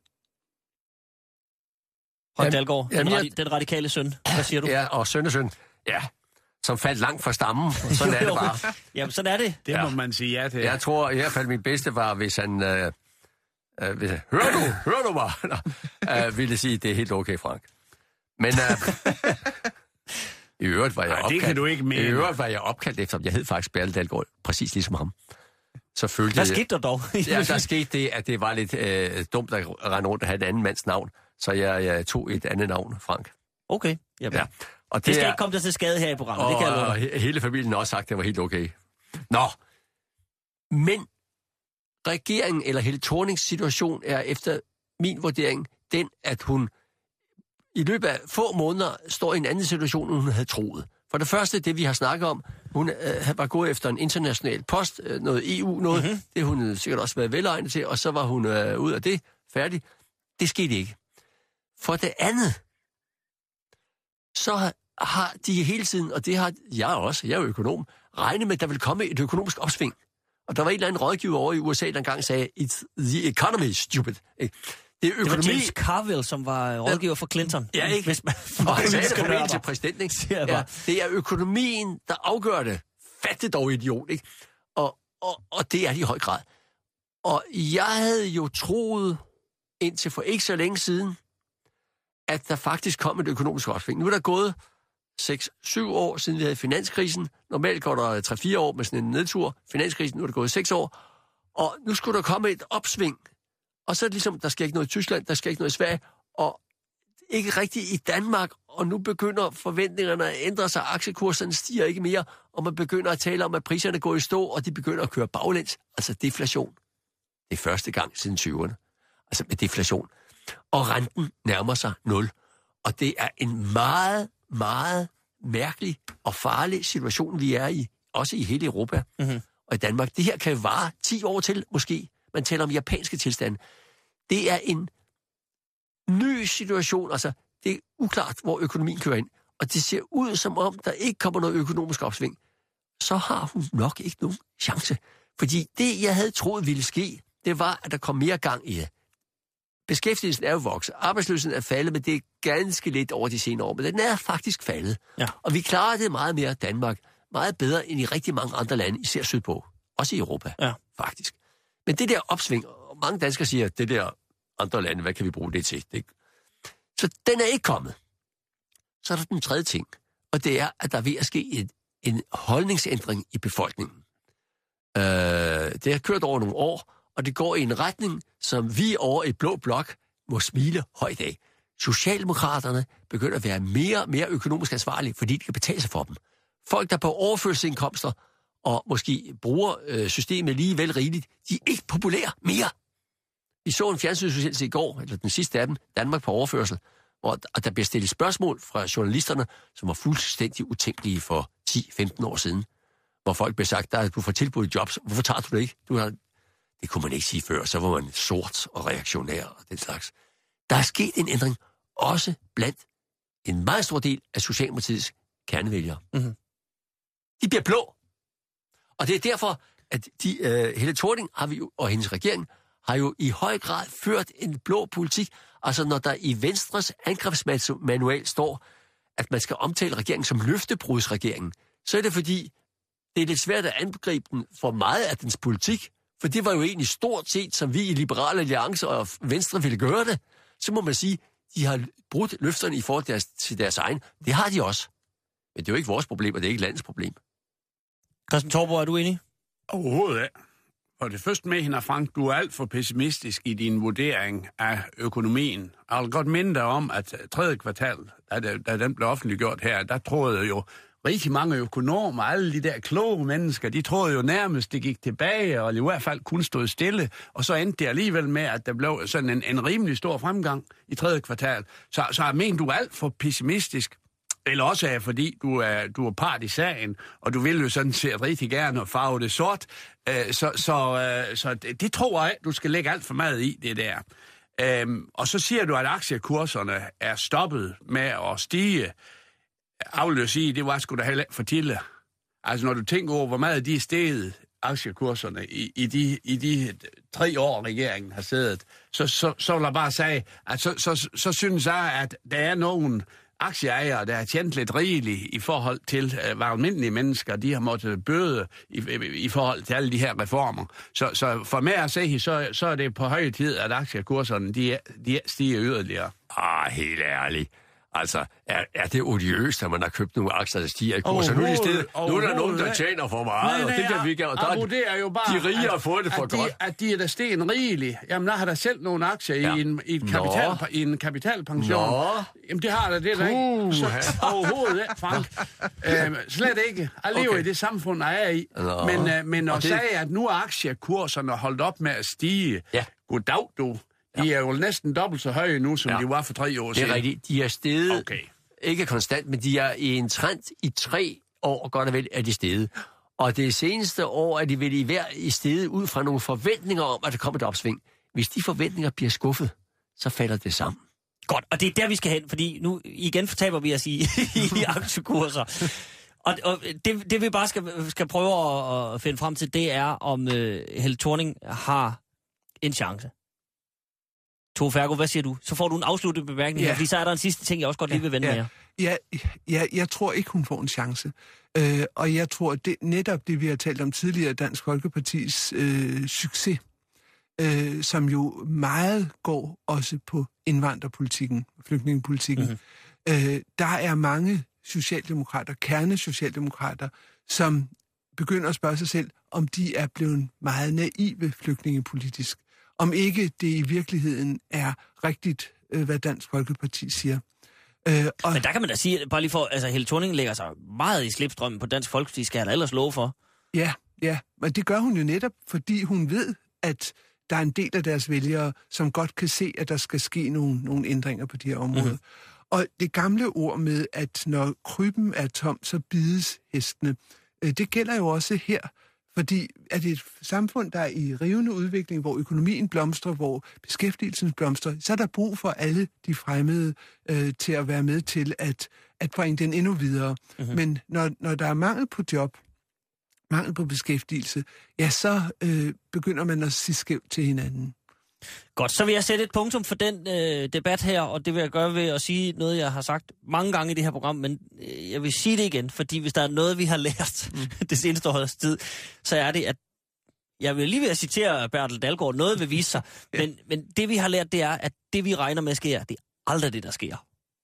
Holk Dalgaard, den, radi- den radikale søn. Hvad siger du? Ja, og sønnesøn. Ja, som faldt langt fra stammen. Sådan er det bare. Jamen, sådan er det. Det ja. må man sige ja til. Jeg tror i hvert fald, min bedste var, hvis han... Øh, øh, hvis, hør du, hør du mig? øh, ville sige, det er helt okay, Frank. Men øh, i øvrigt var jeg Ej, opkaldt... det kan du ikke mene. I øvrigt var jeg opkaldt efter ham. Jeg hed faktisk Bertel Dalgaard, præcis ligesom ham. Så følte Hvad skete der dog? ja, der skete det, at det var lidt øh, dumt at rende rundt og have et andet mands navn. Så jeg, jeg tog et andet navn, Frank. Okay, jamen. Ja. Og det, det skal er, ikke komme til skade her i programmet, og, det kan jeg love. Og he- hele familien har også sagt, at det var helt okay. Nå, men regeringen eller Helle Thornings situation er efter min vurdering den, at hun i løbet af få måneder står i en anden situation, end hun havde troet. For det første, det vi har snakket om, hun øh, var gået efter en international post, øh, noget E U, noget, mm-hmm. det hun sikkert også været velegnet til, og så var hun øh, ud af det, færdig. Det skete ikke. For det andet, så har de hele tiden, og det har jeg også, jeg er jo økonom, regnet med, at der vil komme et økonomisk opsving. Og der var en eller anden rådgiver over i U S A, der engang sagde, it's the economy, stupid. Ikke? Det er økonomi... Det var James Carville, som var rådgiver for Clinton. Ja, ikke? Hvis man, og han sagde det formentlig til præsidenten, ikke? Ja, det er økonomien, der afgør det. Fatte dog, idiot, ikke? Og, og, og det er det i høj grad. Og jeg havde jo troet, indtil for ikke så længe siden, at der faktisk kom et økonomisk opsving. Nu er der gået seks syv år, siden vi havde finanskrisen. Normalt går der tre fire år med sådan en nedtur. Finanskrisen, nu er der gået seks år. Og nu skulle der komme et opsving. Og så er det ligesom, der skal ikke noget i Tyskland, der skal ikke noget i Sverige, og ikke rigtigt i Danmark. Og nu begynder forventningerne at ændre sig. Aktiekurserne stiger ikke mere, og man begynder at tale om, at priserne går i stå, og de begynder at køre baglæns. Altså deflation. Det er første gang siden tyverne. Altså med deflation. Og renten nærmer sig nul. Og det er en meget, meget mærkelig og farlig situation, vi er i. Også i hele Europa mm-hmm. og i Danmark. Det her kan vare ti år til, måske. Man taler om japanske tilstande. Det er en ny situation. Altså, det er uklart, hvor økonomien kører ind. Og det ser ud som om, der ikke kommer noget økonomisk opsving. Så har hun nok ikke nogen chance. Fordi det, jeg havde troet ville ske, det var, at der kom mere gang i det. Beskæftigelsen er jo vokset. Arbejdsløsheden er faldet, men det er ganske lidt over de senere år. Men den er faktisk faldet. Ja. Og vi klarer det meget mere Danmark. Meget bedre end i rigtig mange andre lande, især sydpå. Også i Europa, ja. Faktisk. Men det der opsving, og mange danskere siger, det der andre lande, hvad kan vi bruge det til? Det... Så den er ikke kommet. Så er der den tredje ting, og det er, at der er ved at ske en, en holdningsændring i befolkningen. Øh, det har kørt over nogle år, og det går i en retning, som vi over i Blå Blok må smile højt af. Socialdemokraterne begynder at være mere og mere økonomisk ansvarlige, fordi de kan betale sig for dem. Folk, der på overførselsindkomster og måske bruger øh, systemet lige vel rigeligt, de er ikke populære mere. Vi så en fjernsynsudsendelse i går, eller den sidste af dem, Danmark på overførsel, hvor og der bliver stillet spørgsmål fra journalisterne, som var fuldstændig utænkelige for ti femten år siden, hvor folk blev sagt, at du får tilbudt jobs, hvorfor tager du det ikke? Du har... Det kunne man ikke sige før, så var man sort og reaktionær og den slags. Der er sket en ændring, også blandt en meget stor del af Socialdemokratiets kernevælgere. Mm-hmm. De bliver blå. Og det er derfor, at de, uh, Helle Thorning har vi jo, og hendes regering har jo i høj grad ført en blå politik. Altså når der i Venstres angrebsmanual står, at man skal omtale regeringen som løftebrudsregeringen, så er det fordi, det er lidt svært at angribe den for meget af dens politik, for det var jo egentlig stort set, som vi i Liberale Alliance og Venstre ville gøre det. Så må man sige, de har brudt løfterne i forhold til deres, til deres egen. Det har de også. Men det er jo ikke vores problem, og det er ikke landets problem. Christian Torborg, er du enig? Overhovedet ikke. Og det første med hende, Frank, du er alt for pessimistisk i din vurdering af økonomien. Jeg vil godt minde dig om, at tredje kvartal, da, da den blev offentliggjort her, der troede jo rigtig mange økonomer, alle de der kloge mennesker, de troede jo nærmest, det gik tilbage, og i hvert fald kun stod stille, og så endte det alligevel med, at der blev sådan en, en rimelig stor fremgang i tredje kvartal. Så, så jeg mener, du er alt for pessimistisk. Eller også er fordi, du er, du er part i sagen, og du vil jo sådan set rigtig gerne farve det sort. Så, så, så det, det tror jeg, du skal lægge alt for meget i, det der. Og så siger du, at aktiekurserne er stoppet med at stige. Jeg vil jo sige, det var sgu da heller for tidligt. Altså når du tænker over, hvor meget de er steget, aktiekurserne, i, i, de, i de tre år, regeringen har siddet, så, så, så vil jeg bare sige, at så, så, så synes jeg, at der er nogen aktieejere, der har tjent lidt rigeligt i forhold til, uh, hvad almindelige mennesker, de har måttet bøde i, i, i forhold til alle de her reformer. Så, så for mig at se, så, så er det på høje tid, at aktiekurserne, de, de stiger yderligere. Ah, helt ærligt. Altså, er, er det odiøst, at man har købt nogle aktier, der stiger i kurser? Nu er, de stedet, nu er der nogen, der tjener for meget, nej, nej, og det kan vi ikke. Og der er jo bare, de rige har fået det for at godt. De, at de er der stegen rigeligt. Jamen, der har der selv nogle aktier ja. i, en, i, et kapital, i en kapitalpension. Nå. Jamen, det har der det der ikke. Så overhovedet ikke, Frank. øhm, slet ikke. Jeg lever okay. i det samfund, jeg er i. Nå. Men, øh, men at det... sige, at nu er aktiekurserne holdt op med at stige. Ja. Goddag, du. De ja. er jo næsten dobbelt så høje nu, som ja. de var for tre år siden. Det er rigtigt. De er steget, okay. ikke konstant, men de er i en trend i tre år, godt og vel er de steget. Og det seneste år er de vel i hver i steget ud fra nogle forventninger om, at der kommer et opsving. Hvis de forventninger bliver skuffet, så falder det sammen. Godt, og det er der, vi skal hen, fordi nu igen fortaber vi os i, i aktiekurser. Og, og det, det vi bare skal, skal prøve at, at finde frem til, det er, om uh, Helle Thorning har en chance. Tove Fergo, hvad siger du? Så får du en afsluttende bemærkning ja. her, fordi så er der en sidste ting, jeg også godt lige vil vende ja. med jer. Ja, ja, jeg tror ikke, hun får en chance. Øh, og jeg tror, det netop det, vi har talt om tidligere, Dansk Folkepartis øh, succes, øh, som jo meget går også på indvandrerpolitikken, flygtningepolitikken. Mm-hmm. Øh, der er mange socialdemokrater, kernesocialdemokrater, som begynder at spørge sig selv, om de er blevet meget naive flygtningepolitisk. Om ikke det i virkeligheden er rigtigt, øh, hvad Dansk Folkeparti siger. Øh, og Men der kan man da sige, bare lige for, altså Helle Thorning lægger sig meget i slipstrømmen på Dansk Folkeparti, skal jeg da ellers love for. Ja, ja, men det gør hun jo netop, fordi hun ved, at der er en del af deres vælgere, som godt kan se, at der skal ske nogle, nogle ændringer på de her områder. Mm. Og det gamle ord med, at når krybben er tom, så bides hestene, øh, det gælder jo også her. Fordi er det et samfund, der er i rivende udvikling, hvor økonomien blomstrer, hvor beskæftigelsen blomstrer, så er der brug for alle de fremmede øh, til at være med til at, at bringe den endnu videre. Mm-hmm. Men når, når der er mangel på job, mangel på beskæftigelse, ja, så øh, begynder man at sige skævt til hinanden. Godt, så vil jeg sætte et punktum for den øh, debat her, og det vil jeg gøre ved at sige noget, jeg har sagt mange gange i det her program, men øh, jeg vil sige det igen, fordi hvis der er noget, vi har lært mm. det seneste års tid, så er det, at jeg vil lige ved at citere Bertel Dalgaard, noget vil vise sig, ja. men, men det vi har lært, det er, at det vi regner med sker, det er aldrig det, der sker.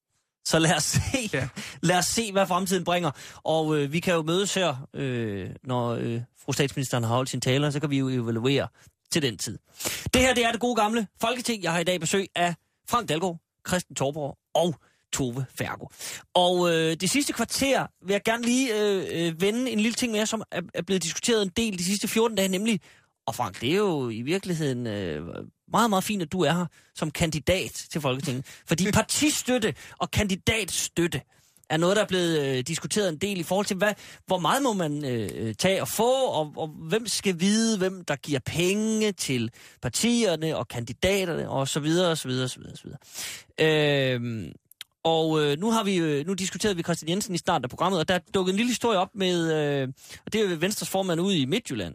Så lad os se, ja. lad os se hvad fremtiden bringer, og øh, vi kan jo mødes her, øh, når øh, fru statsministeren har holdt sin taler, så kan vi jo evaluere til den tid. Det her, det er det gode gamle Folketing. Jeg har i dag besøg af Frank Dalgaard, Christian Torborg og Tove Fergo. Og øh, det sidste kvarter vil jeg gerne lige øh, vende en lille ting med jer, som er, er blevet diskuteret en del de sidste fjorten dage, nemlig, og Frank, det er jo i virkeligheden øh, meget, meget fint, at du er her som kandidat til Folketinget. Fordi partistøtte og kandidatstøtte er noget, der er blevet øh, diskuteret en del i forhold til, hvad, hvor meget må man øh, tage og få, og, og hvem skal vide, hvem der giver penge til partierne og kandidaterne, og så videre, og så videre, og så videre, og så videre. Øhm, og øh, nu har vi øh, nu diskuteret vi Christian Jensen i starten af programmet, og der dukkede en lille historie op med, øh, og det er jo Venstres formand ude i Midtjylland,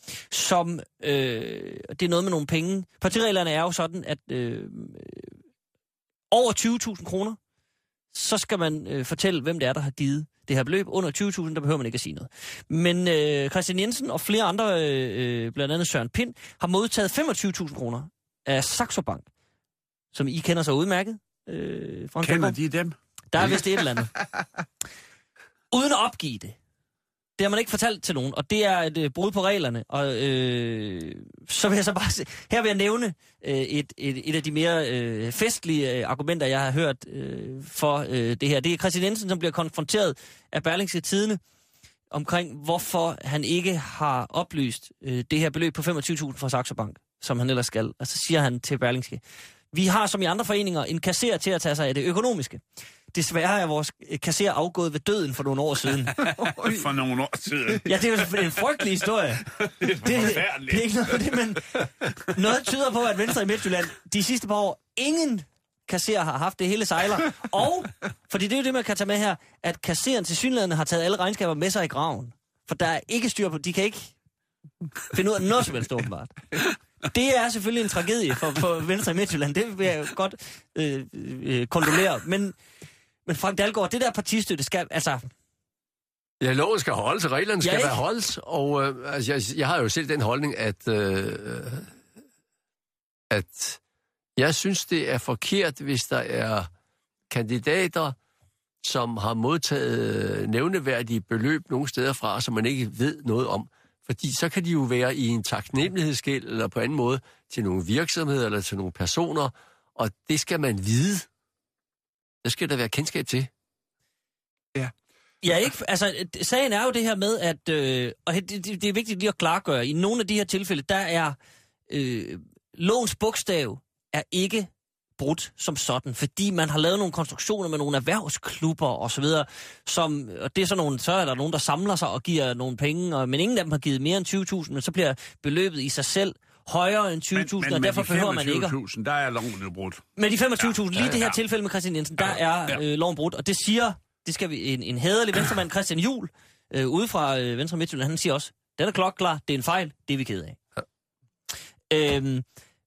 som, øh, det er noget med nogle penge. Partireglerne er jo sådan, at øh, over tyve tusind kroner, så skal man øh, fortælle, hvem det er, der har givet det her beløb. Under tyve tusind, der behøver man ikke at sige noget. Men øh, Christian Jensen og flere andre, øh, blandt andet Søren Pind, har modtaget femogtyve tusind kroner af Saxo Bank, som I kender så udmærket. Øh, Kender de dem? Der er vist et eller andet. Uden at opgive det. Det har man ikke fortalt til nogen, og det er et øh, brud på reglerne. Og øh, så vil jeg så bare se, her vil jeg nævne øh, et, et, et af de mere øh, festlige øh, argumenter, jeg har hørt øh, for øh, det her. Det er Christian Jensen, som bliver konfronteret af Berlingske Tidende omkring, hvorfor han ikke har oplyst øh, det her beløb på femogtyve tusind fra Saxo Bank, som han ellers skal. Og så siger han til Berlingske: vi har som i andre foreninger en kasserer til at tage sig af det økonomiske. Desværre er vores kasserer afgået ved døden for nogle år siden. For nogle år siden. Ja, det er jo en frygtelig historie. Det er det, det er ikke noget for det, men noget tyder på, at Venstre i Midtjylland de sidste par år ingen kasserer har haft, det hele sejler. Og, fordi det er jo det, man kan tage med her, at kasseren til synligheden har taget alle regnskaber med sig i graven. For der er ikke styr på, de kan ikke finde ud af noget som helst åbenbart. Det er selvfølgelig en tragedie for, for Venstre i Midtjylland. Det vil jeg godt øh, øh, kondolere. Men, men Frank Dalgaard, det der partistøtte skal, altså... Ja, loven skal holdes, reglerne skal ja, være holdt, og øh, altså, jeg, jeg har jo selv den holdning, at, øh, at jeg synes, det er forkert, hvis der er kandidater, som har modtaget nævneværdige beløb nogle steder fra, som man ikke ved noget om. Fordi så kan de jo være i en taknemmelighedsgæld eller på anden måde til nogle virksomheder eller til nogle personer, og det skal man vide. Det skal der være kendskab til. Ja. Ja, ikke, altså, sagen er jo det her med, at, øh, og det, det er vigtigt lige at klargøre, i nogle af de her tilfælde, der er øh, lovens bogstav er ikke brudt som sådan, fordi man har lavet nogle konstruktioner med nogle erhvervsklubber og så videre, som, og det er så, nogle, så er der nogen, der samler sig og giver nogle penge, og, men ingen af dem har givet mere end tyve tusind, men så bliver beløbet i sig selv højere end tyve tusind, og derfor behøver man ikke... Men med de femogtyve tusind, der er loven jo brudt. Med de femogtyve tusind, ja, lige ja, ja. Det her tilfælde med Christian Jensen, der ja, er øh, loven brudt, og det siger, det skal vi, en, en hæderlig venstremand, Christian Juhl, øh, ude fra øh, Venstre Midtjylland, han siger også, den er klokklar, det er en fejl, det er vi ked af. Ja. Øhm,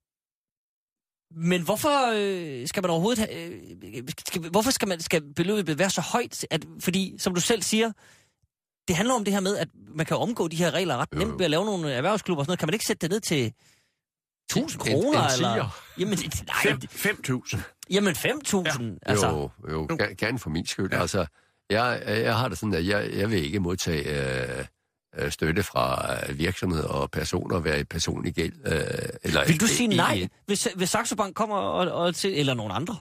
Men hvorfor øh, skal man overhovedet have, øh, skal, hvorfor skal, man, skal beløbet være så højt? At, fordi, som du selv siger, det handler om det her med, at man kan omgå de her regler ret nemt ved at lave nogle erhvervsklubber og sådan noget. Kan man ikke sætte det ned til tusind kroner? Eller? Jamen, nej. fem tusind. Jamen, fem tusind. Ja. Altså. Jo, jo, gerne for min skyld. Ja. Altså, jeg, jeg har det sådan, at jeg, jeg vil ikke modtage... Øh, støtte fra virksomheder og personer være i personlig gæld. Øh, eller vil du sige i, nej, i, hvis, hvis Saxo Bank kommer og, og til, eller nogen andre?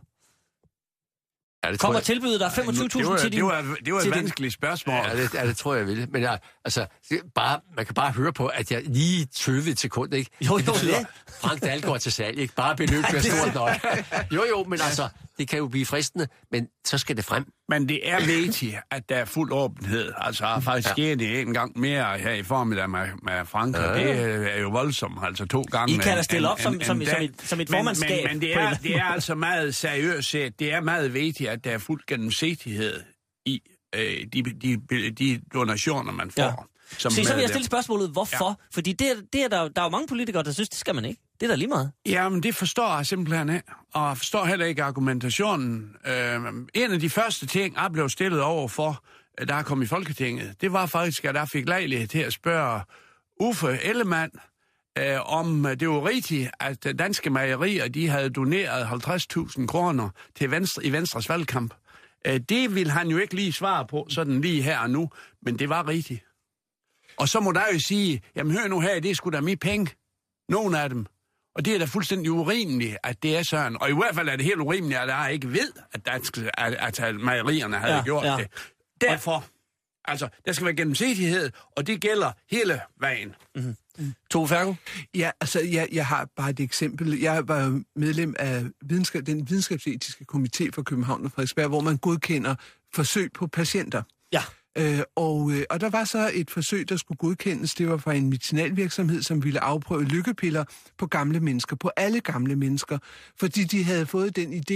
Ja, det kommer jeg, tilbyde dig femogtyve tusind til din... Det var, det var et vanskeligt spørgsmål. Ja, det, ja, det tror jeg, jeg vil. Men jeg, altså, bare, man kan bare høre på, at jeg lige tøvede et sekund, ikke? Jo, jo, det. Frank Dalgaard til salg, ikke? Bare beløb bliver stort nok. Jo, jo, men altså, det kan jo blive fristende, men så skal det frem. Men det er vigtigt, at der er fuld åbenhed. Altså, faktisk ja. Det en gang mere her i formiddag med, med Frank, ja. Det er jo voldsomt, altså to gange. I kan da stille op en, som, en, som, en som, et, som et formandskab. Men, men, men det, er, det er altså meget seriøst set. Det er meget vigtigt, at der er fuld gennemsigtighed i øh, de, de, de donationer, man får. Ja. Som Se, så vil jeg stille spørgsmålet, hvorfor? Ja. Fordi det er, det er der, der er jo mange politikere, der synes, det skal man ikke. Det er da lige meget. Jamen, det forstår jeg simpelthen ikke. Og jeg forstår heller ikke argumentationen. Øh, en af de første ting, jeg blev stillet over for, da jeg kom i Folketinget, det var faktisk, at jeg fik lejlighed til at spørge Uffe Ellemann, øh, om det var rigtigt, at Danske Mejerier, de havde doneret halvtreds tusind kroner til Venstre, i Venstres valgkamp. Øh, det ville han jo ikke lige svare på, sådan lige her og nu, men det var rigtigt. Og så må der jo sige, jamen hør nu her, det er sgu da mit penge. Nogle af dem. Og det er da fuldstændig urimeligt, at det er sådan. Og i hvert fald er det helt urimeligt, at jeg ikke ved, at, danske, at, at mejerierne havde ja, gjort ja. det. Derfor, altså, der skal være gennemsigtighed, og det gælder hele vejen. Mm-hmm. Mm. Tove Fergo? Ja, altså, jeg, jeg har bare et eksempel. Jeg var jo medlem af videnskab, den videnskabsetiske komité for København og Frederiksberg, hvor man godkender forsøg på patienter. Ja. Øh, og, øh, og der var så et forsøg, der skulle godkendes. Det var fra en medicinalvirksomhed, som ville afprøve lykkepiller på gamle mennesker, på alle gamle mennesker, fordi de havde fået den idé,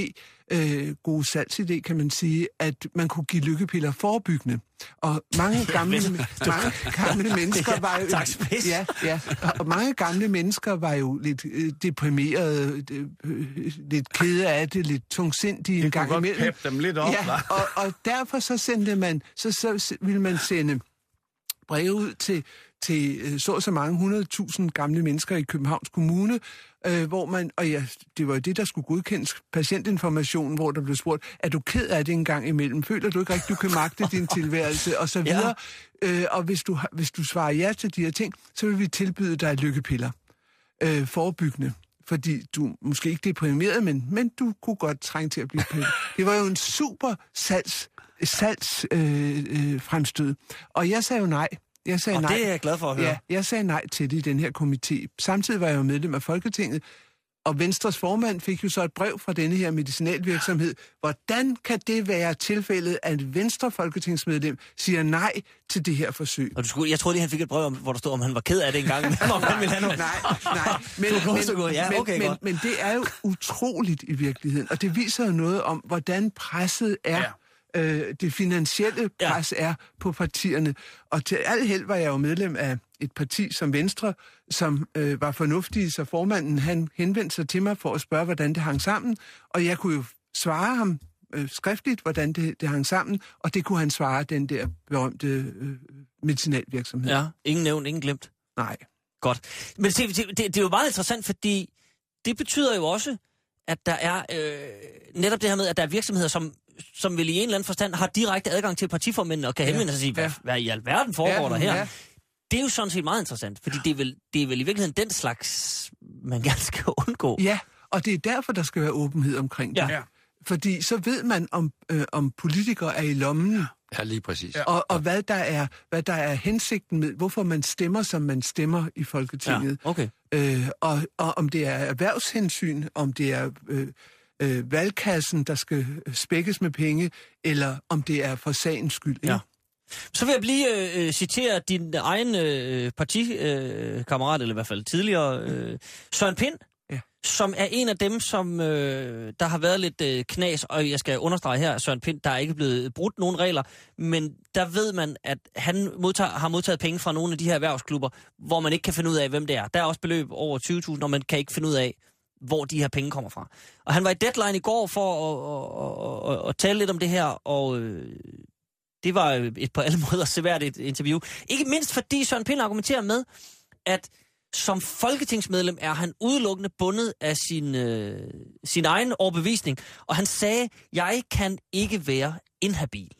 øh, gode salgsidé, kan man sige, at man kunne give lykkepiller forebyggende. Og mange gamle, mange gamle mennesker var jo... Ja, ja, og mange gamle mennesker var jo lidt øh, deprimerede, øh, lidt kede af det, lidt tungsindige en gang imellem. Det kunne godt dem lidt op, ja, og, og derfor så sendte man, så, så ville man sende breve ud til, til så og så mange hundredtusind gamle mennesker i Københavns Kommune, øh, hvor man, og ja, det var jo det, der skulle godkendes, patientinformation, hvor der blev spurgt, er du ked af det en gang imellem? Føler du ikke rigtig, du kan magte din tilværelse? Og så videre. Ja. Øh, og hvis du, hvis du svarer ja til de her ting, så vil vi tilbyde dig lykkepiller. Øh, forebyggende. Fordi du måske ikke deprimeret, men, men du kunne godt trænge til at blive pillet. Det var jo en super salgs, salgs øh, øh, fremstød. Og jeg sagde jo nej. Jeg sagde og nej. det er jeg glad for at høre. Ja, jeg sagde nej til det i den her komité. Samtidig var jeg jo medlem af Folketinget, og Venstres formand fik jo så et brev fra denne her medicinalvirksomhed. Hvordan kan det være tilfældet, at Venstre folketingsmedlem siger nej til det her forsøg? Og du skulle, jeg troede lige, han fik et brev, om, hvor der stod, om han var ked af det engang. om han ville have noget. Nej, nej. Men, men, ja, okay, men, men, men det er jo utroligt i virkeligheden, og det viser jo noget om, hvordan presset er. Ja. Øh, det finansielle pres ja. er på partierne. Og til al held var jeg jo medlem af et parti som Venstre, som øh, var fornuftige, så formanden han henvendte sig til mig for at spørge, hvordan det hang sammen. Og jeg kunne jo svare ham øh, skriftligt, hvordan det, det hang sammen, og det kunne han svare den der berømte øh, medicinalvirksomhed. Ja, ingen nævnt, ingen glemt. Nej. Godt. Men det, det, det er jo meget interessant, fordi det betyder jo også, at der er øh, netop det her med, at der er virksomheder, som som vil i en eller anden forstand har direkte adgang til partiformændene og kan henvende sig og sige, hvad, ja. hvad i alverden foregår ja, der her? Ja. Det er jo sådan set meget interessant, fordi det er, vel, det er vel i virkeligheden den slags, man gerne skal undgå. Ja, og det er derfor, der skal være åbenhed omkring det. Ja. Fordi så ved man, om, øh, om politikere er i lommen. Ja, lige præcis. Og, og hvad, der er, hvad der er hensigten med, hvorfor man stemmer, som man stemmer i Folketinget. Ja, okay. øh, og, og om det er erhvervshensyn, om det er... Øh, Øh, valgkassen, der skal spækkes med penge, eller om det er for sagens skyld. Ikke? Ja. Så vil jeg blive øh, citere din egen øh, partikammerat, øh, eller i hvert fald tidligere, øh, Søren Pind, ja. som er en af dem, som øh, der har været lidt øh, knas, og jeg skal understrege her, Søren Pind, der er ikke blevet brudt nogen regler, men der ved man, at han modtager, har modtaget penge fra nogle af de her erhvervsklubber, hvor man ikke kan finde ud af, hvem det er. Der er også beløb over tyve tusind, og man kan ikke finde ud af, hvor de her penge kommer fra. Og han var i Deadline i går for at, at, at, at tale lidt om det her, og øh, det var et på alle måder seværdigt interview. Ikke mindst fordi Søren Pind argumenterer med, at som folketingsmedlem er han udelukkende bundet af sin, øh, sin egen overbevisning, og han sagde, jeg kan ikke være inhabil.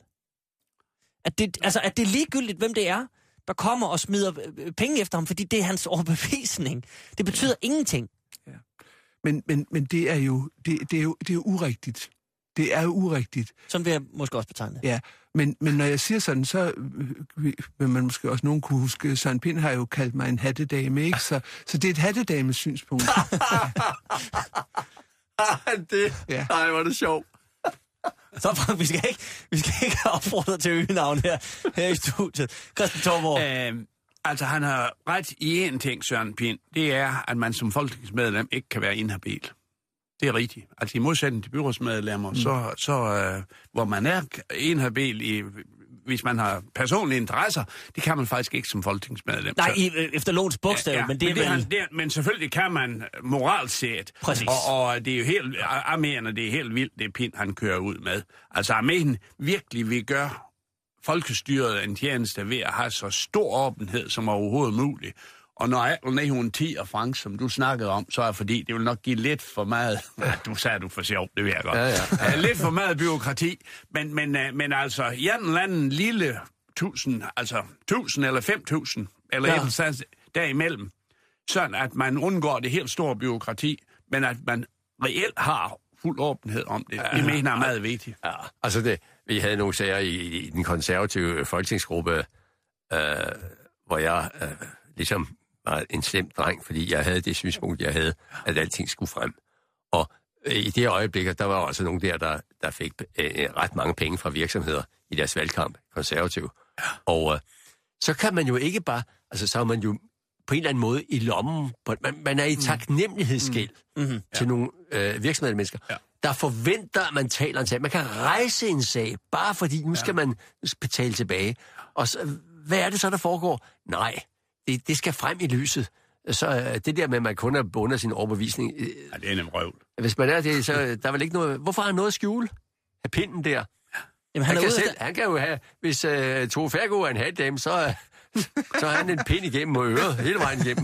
At det, altså, at det er ligegyldigt, hvem det er, der kommer og smider penge efter ham, fordi det er hans overbevisning. Det betyder ja. ingenting. Ja. Men, men, men det er jo det, det er jo det er jo urigtigt. Det er jo urigtigt. Sådan vil jeg måske også betegne det. Ja, men, men når jeg siger sådan, så vil man måske også nogen kunne huske, Søren Pind har jo kaldt mig en hattedame, ikke? Så, så det er et hattedames synspunkt. det, ja. Ej, hvor er det sjovt. Så Frank, vi skal ikke, vi skal ikke opfordre til øgenavn her, her i studiet. Christian Thorborg. Øh, altså, han har ret i én ting, Søren Pind. Det er, at man som folketingsmedlem ikke kan være inhabil. Det er rigtigt. Altså i modsætning til byrådsmedlemmer, mm. så, så øh, hvor man er inhabil, i, hvis man har personlige interesser, det kan man faktisk ikke som folketingsmedlem. Nej, i, efter lovens bogstav, ja, ja, men det men er det, vel... det, men selvfølgelig kan man moralt set. Præcis. Og, og det er jo helt, arméerne, det er helt vildt, det Pind, han kører ud med. Altså arméen virkelig vil gøre folkestyret en tjeneste ved at have så stor åbenhed som overhovedet muligt. Og når Apple ned hun ti og Frank, som du snakkede om, så er det fordi, det vil nok give lidt for meget... Du sagde du for sjov, det ved jeg godt. Ja, ja. lidt for meget byråkrati. Men, men, men altså, i en eller anden lille tusind, altså tusind eller fem tusind, eller ja. et derimellem, sådan at man undgår det helt store byråkrati, men at man reelt har fuld åbenhed om det. Ja, det mener jeg er meget vigtigt. Ja, altså det, vi havde nogle sager i, i den konservative folketingsgruppe, øh, hvor jeg øh, ligesom... var en slem dreng, fordi jeg havde det synspunkt, jeg havde, at alting skulle frem. Og øh, i det øjeblik, der var også nogle der, der, der fik øh, ret mange penge fra virksomheder i deres valgkamp, konservative. Ja. Og øh, så kan man jo ikke bare, altså så er man jo på en eller anden måde i lommen, på, man, man er i taknemmelighedsgæld mm. mm-hmm. til ja. nogle øh, virksomhedsmennesker. Ja. der forventer, at man taler en sag. Man kan rejse en sag, bare fordi nu skal ja. man betale tilbage. Og så, hvad er det så, der foregår? Nej, det, det skal frem i lyset. Så det der med, at man kun er bundet af sin overbevisning... Ja, det er en røv. Hvis man er det, så der er vel ikke noget... Hvorfor har han noget at skjule? Have pinden der? Jamen, han, han, kan selv, der... han kan jo have... Hvis uh, Tove Fergo er en hatdame, så... Så har han en pind igennem og øret, hele vejen igennem.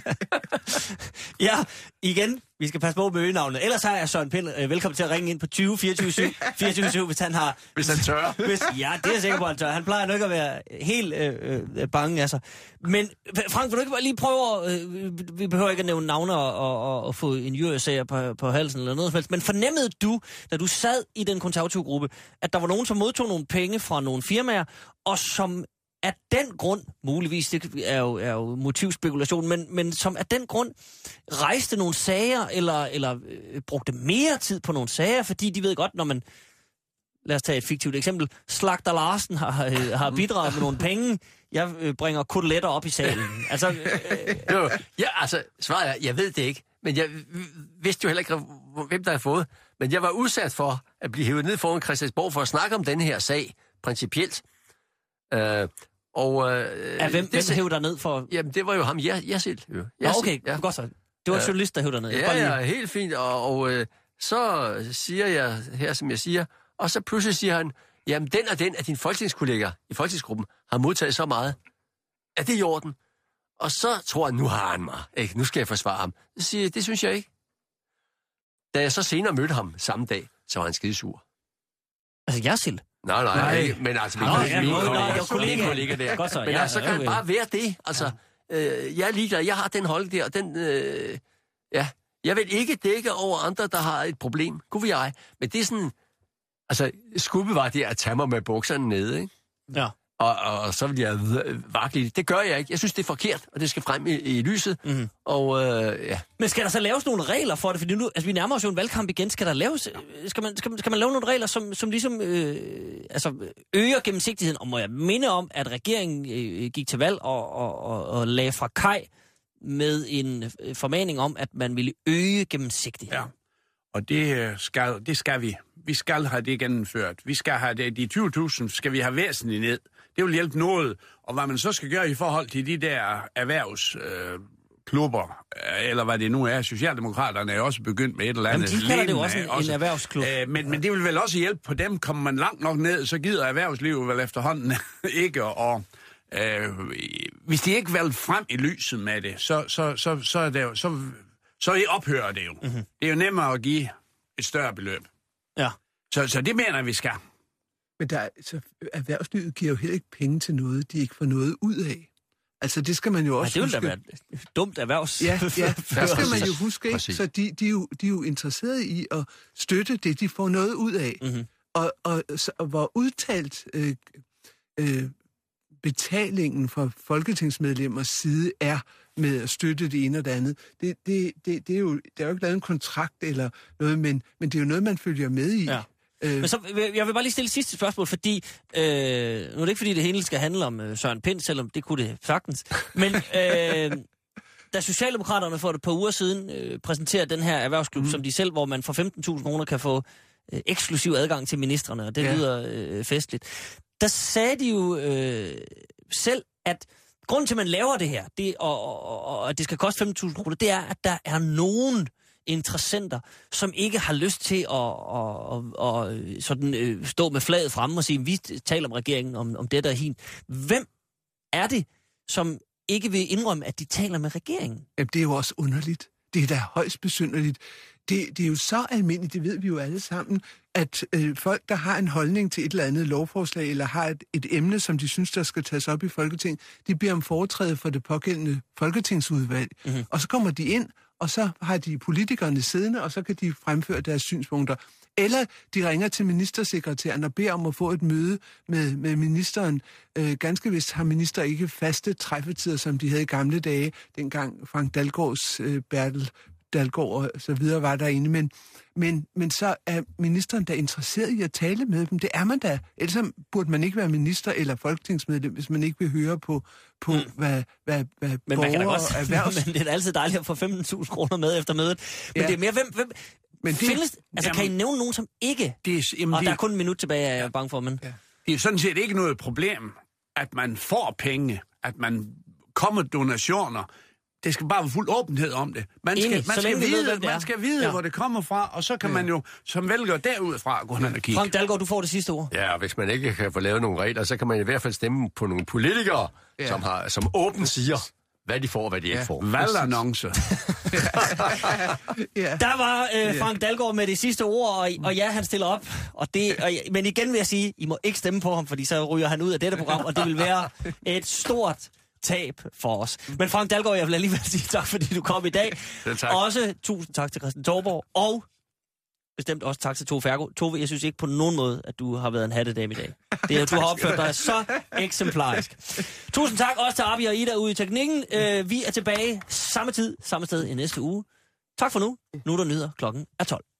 Ja, igen, vi skal passe på med øgenavnet. Ellers har jeg Søren Pind øh, velkommen til at ringe ind på tyve fireogtyve syv, fireogtyve syv, hvis han har... Hvis han tør. Hvis, ja, det er jeg sikker på, han tør. Han plejer nok ikke at være helt øh, øh, bange, altså. Men Frank, vil du ikke bare lige prøve at... Øh, vi behøver ikke at nævne navne og, og, og få injuriesager på, på halsen eller noget som helst. Men fornemmede du, da du sad i den konservative gruppe, at der var nogen, som modtog nogle penge fra nogle firmaer, og som... af den grund, muligvis, det er jo, er jo motivspekulation, men, men som af den grund rejste nogle sager, eller, eller øh, brugte mere tid på nogle sager, fordi de ved godt, når man, lad os tage et fiktivt eksempel, Slagter Larsen har, øh, har bidraget med nogle penge, jeg øh, bringer koteletter op i salen. Altså, øh, jo, ja, altså, svaret er, jeg ved det ikke, men jeg vidste jo heller ikke, hvem der har fået, men jeg var udsat for at blive hævet ned foran Christiansborg for at snakke om denne her sag, principielt. Øh, Og, øh, ja, hvem, det, hvem hævde dig ned for? Jamen, det var jo ham, jeg, jeg selv. Jo. Jeg Nå, okay, ja. godt så. Det var en journalist, der hævde dig ned. Ja, ja, helt fint. Og, og øh, så siger jeg her, som jeg siger, og så pludselig siger han, jamen, den og den af dine folketingskolleger i folketingsgruppen har modtaget så meget. Er det i orden? Og så tror jeg, nu har han mig. Ikke? Nu skal jeg forsvare ham. Så siger jeg, det synes jeg ikke. Da jeg så senere mødte ham samme dag, så var han skidesur. Altså, jeg selv? Nej, nej, nej, ikke, men altså min, Nå, min, ja, min, nå, kollega, jo, kollega. min kollega der. Godt så, men ja, altså, så kan ja, han okay. bare være det. Altså, ja. øh, jeg er ligeglad. Jeg har den holdning der, og den, øh, ja, jeg vil ikke dække over andre, der har et problem. Gud vil jeg. Men det er sådan, altså, skubbe var det at tage mig med bukserne nede, ikke? Ja. Og, og så vil jeg vakle. Det gør jeg ikke. Jeg synes, det er forkert, og det skal frem i, i lyset. Mm-hmm. Og øh, ja. Men skal der så laves nogle regler for det? Fordi nu, altså vi nærmer os jo en valgkamp igen. Skal der laves, skal man, skal man, skal man lave nogle regler, som, som ligesom øh, altså øger gennemsigtigheden? Og må jeg minde om, at regeringen øh, gik til valg og, og, og, og lagde fra kaj med en formaning om, at man ville øge gennemsigtigheden. Ja, og det skal, det skal vi. Vi skal have det gennemført. Vi skal have det, de tyve tusind skal vi have væsentligt ned. Det vil hjælpe noget. Og hvad man så skal gøre i forhold til de der erhvervsklubber, øh, eller hvad det nu er, Socialdemokraterne er også begyndt med et eller andet. Jamen, de kalder det jo også en, også. en erhvervsklub. Øh, men, men det vil vel også hjælpe på dem. Kommer man langt nok ned, så gider erhvervslivet vel efterhånden ikke. Og øh, hvis de ikke valgt frem i lyset med det, så, så, så, så, er det jo, så, så ophører det jo. Mm-hmm. Det er jo nemmere at give et større beløb. Ja. Så, så det mener vi skal. Men der, så erhvervslivet giver jo heller ikke penge til noget, de ikke får noget ud af. Altså, det skal man jo også ja, huske. det ville da være et dumt erhvervs. Ja, ja, det skal man jo huske, ikke? Så de, de, er jo, de er jo interesserede i at støtte det, de får noget ud af. Mm-hmm. Og, og, så, og hvor udtalt øh, øh, betalingen fra folketingsmedlemmers side er med at støtte det ene og det andet. Det, det, det, det er jo, der er jo ikke lavet en kontrakt eller noget, men, men det er jo noget, man følger med i. Ja. Øh. Men så, jeg vil bare lige stille sidste spørgsmål, fordi, øh, nu er det ikke fordi, det hele skal handle om øh, Søren Pind, selvom det kunne det sagtens, men øh, da Socialdemokraterne for et par uger siden øh, præsenterer den her erhvervsklub, mm. som de selv, hvor man for femten tusind kroner kan få øh, eksklusiv adgang til ministrene, og det ja. lyder øh, festligt, der sagde de jo øh, selv, at grunden til, at man laver det her, det, og, og, og at det skal koste femten tusind kroner, det er, at der er nogen interessenter, som ikke har lyst til at, at, at, at sådan, øh, stå med flaget fremme og sige, vi taler om regeringen, om, om det der hin. Hvem er det, som ikke vil indrømme, at de taler med regeringen? Jamen, det er jo også underligt. Det er da højst besynderligt. Det, det er jo så almindeligt, det ved vi jo alle sammen, at øh, folk, der har en holdning til et eller andet lovforslag, eller har et, et emne, som de synes, der skal tages op i Folketinget, de beder om foretræde for det pågældende folketingsudvalg. Mm-hmm. Og så kommer de ind, og så har de politikerne siddende, og så kan de fremføre deres synspunkter. Eller de ringer til ministersekretæren og beder om at få et møde med, med ministeren. Øh, ganske vist har minister ikke faste træffetider, som de havde i gamle dage, dengang Frank Dalgaards øh, Bertel Dalgaard og så videre var derinde. Men, men, men så er ministeren da interesseret i at tale med dem. Det er man da. Ellers burde man ikke være minister eller folketingsmedlem, hvis man ikke vil høre på, på mm. hvad, hvad, hvad men borgere man kan da og godt, erhvervs... Men det er altid dejligt at få femten tusind kroner med efter mødet. Men ja. det er mere, hvem, hvem, Men det, Findes, altså, Jamen, kan I nævne nogen, som ikke... Det er, jamen, Og det, der er kun en minut tilbage, er jeg bange for, men... Ja. det er sådan set ikke noget problem, at man får penge, at man kommer donationer. Det skal bare være fuld åbenhed om det. Man skal, Enig, man så skal længe vi ved, vide, hvem det er. man skal vide Ja. hvor det kommer fra, og så kan man jo som vælger derudfra gå hen og kigge. Frank Dalgaard, du får det sidste ord. Ja, og hvis man ikke kan få lavet nogle regler, så kan man i hvert fald stemme på nogle politikere, Ja. som, har, som åbent siger, hvad de får og hvad de Ja. ikke får. Valgannoncer. ja. Der var øh, Frank Dalgaard med det sidste ord, og, og ja, han stiller op. Og det, og, men igen vil jeg sige, I må ikke stemme på ham, fordi så ryger han ud af dette program, og det vil være et stort tab for os. Men Frank Dalgaard, jeg vil alligevel sige tak, fordi du kom i dag. Selv tak. Også tusind tak til Christian Torborg, og bestemt også tak til Tove Fergo. Tove, jeg synes ikke på nogen måde, at du har været en hattedame i dag. Det er, du har opført dig så eksemplarisk. Tusind tak også til Abi og Ida ude i teknikken. Uh, vi er tilbage samme tid, samme sted i næste uge. Tak for nu. Nu er der nyheder. Klokken er tolv.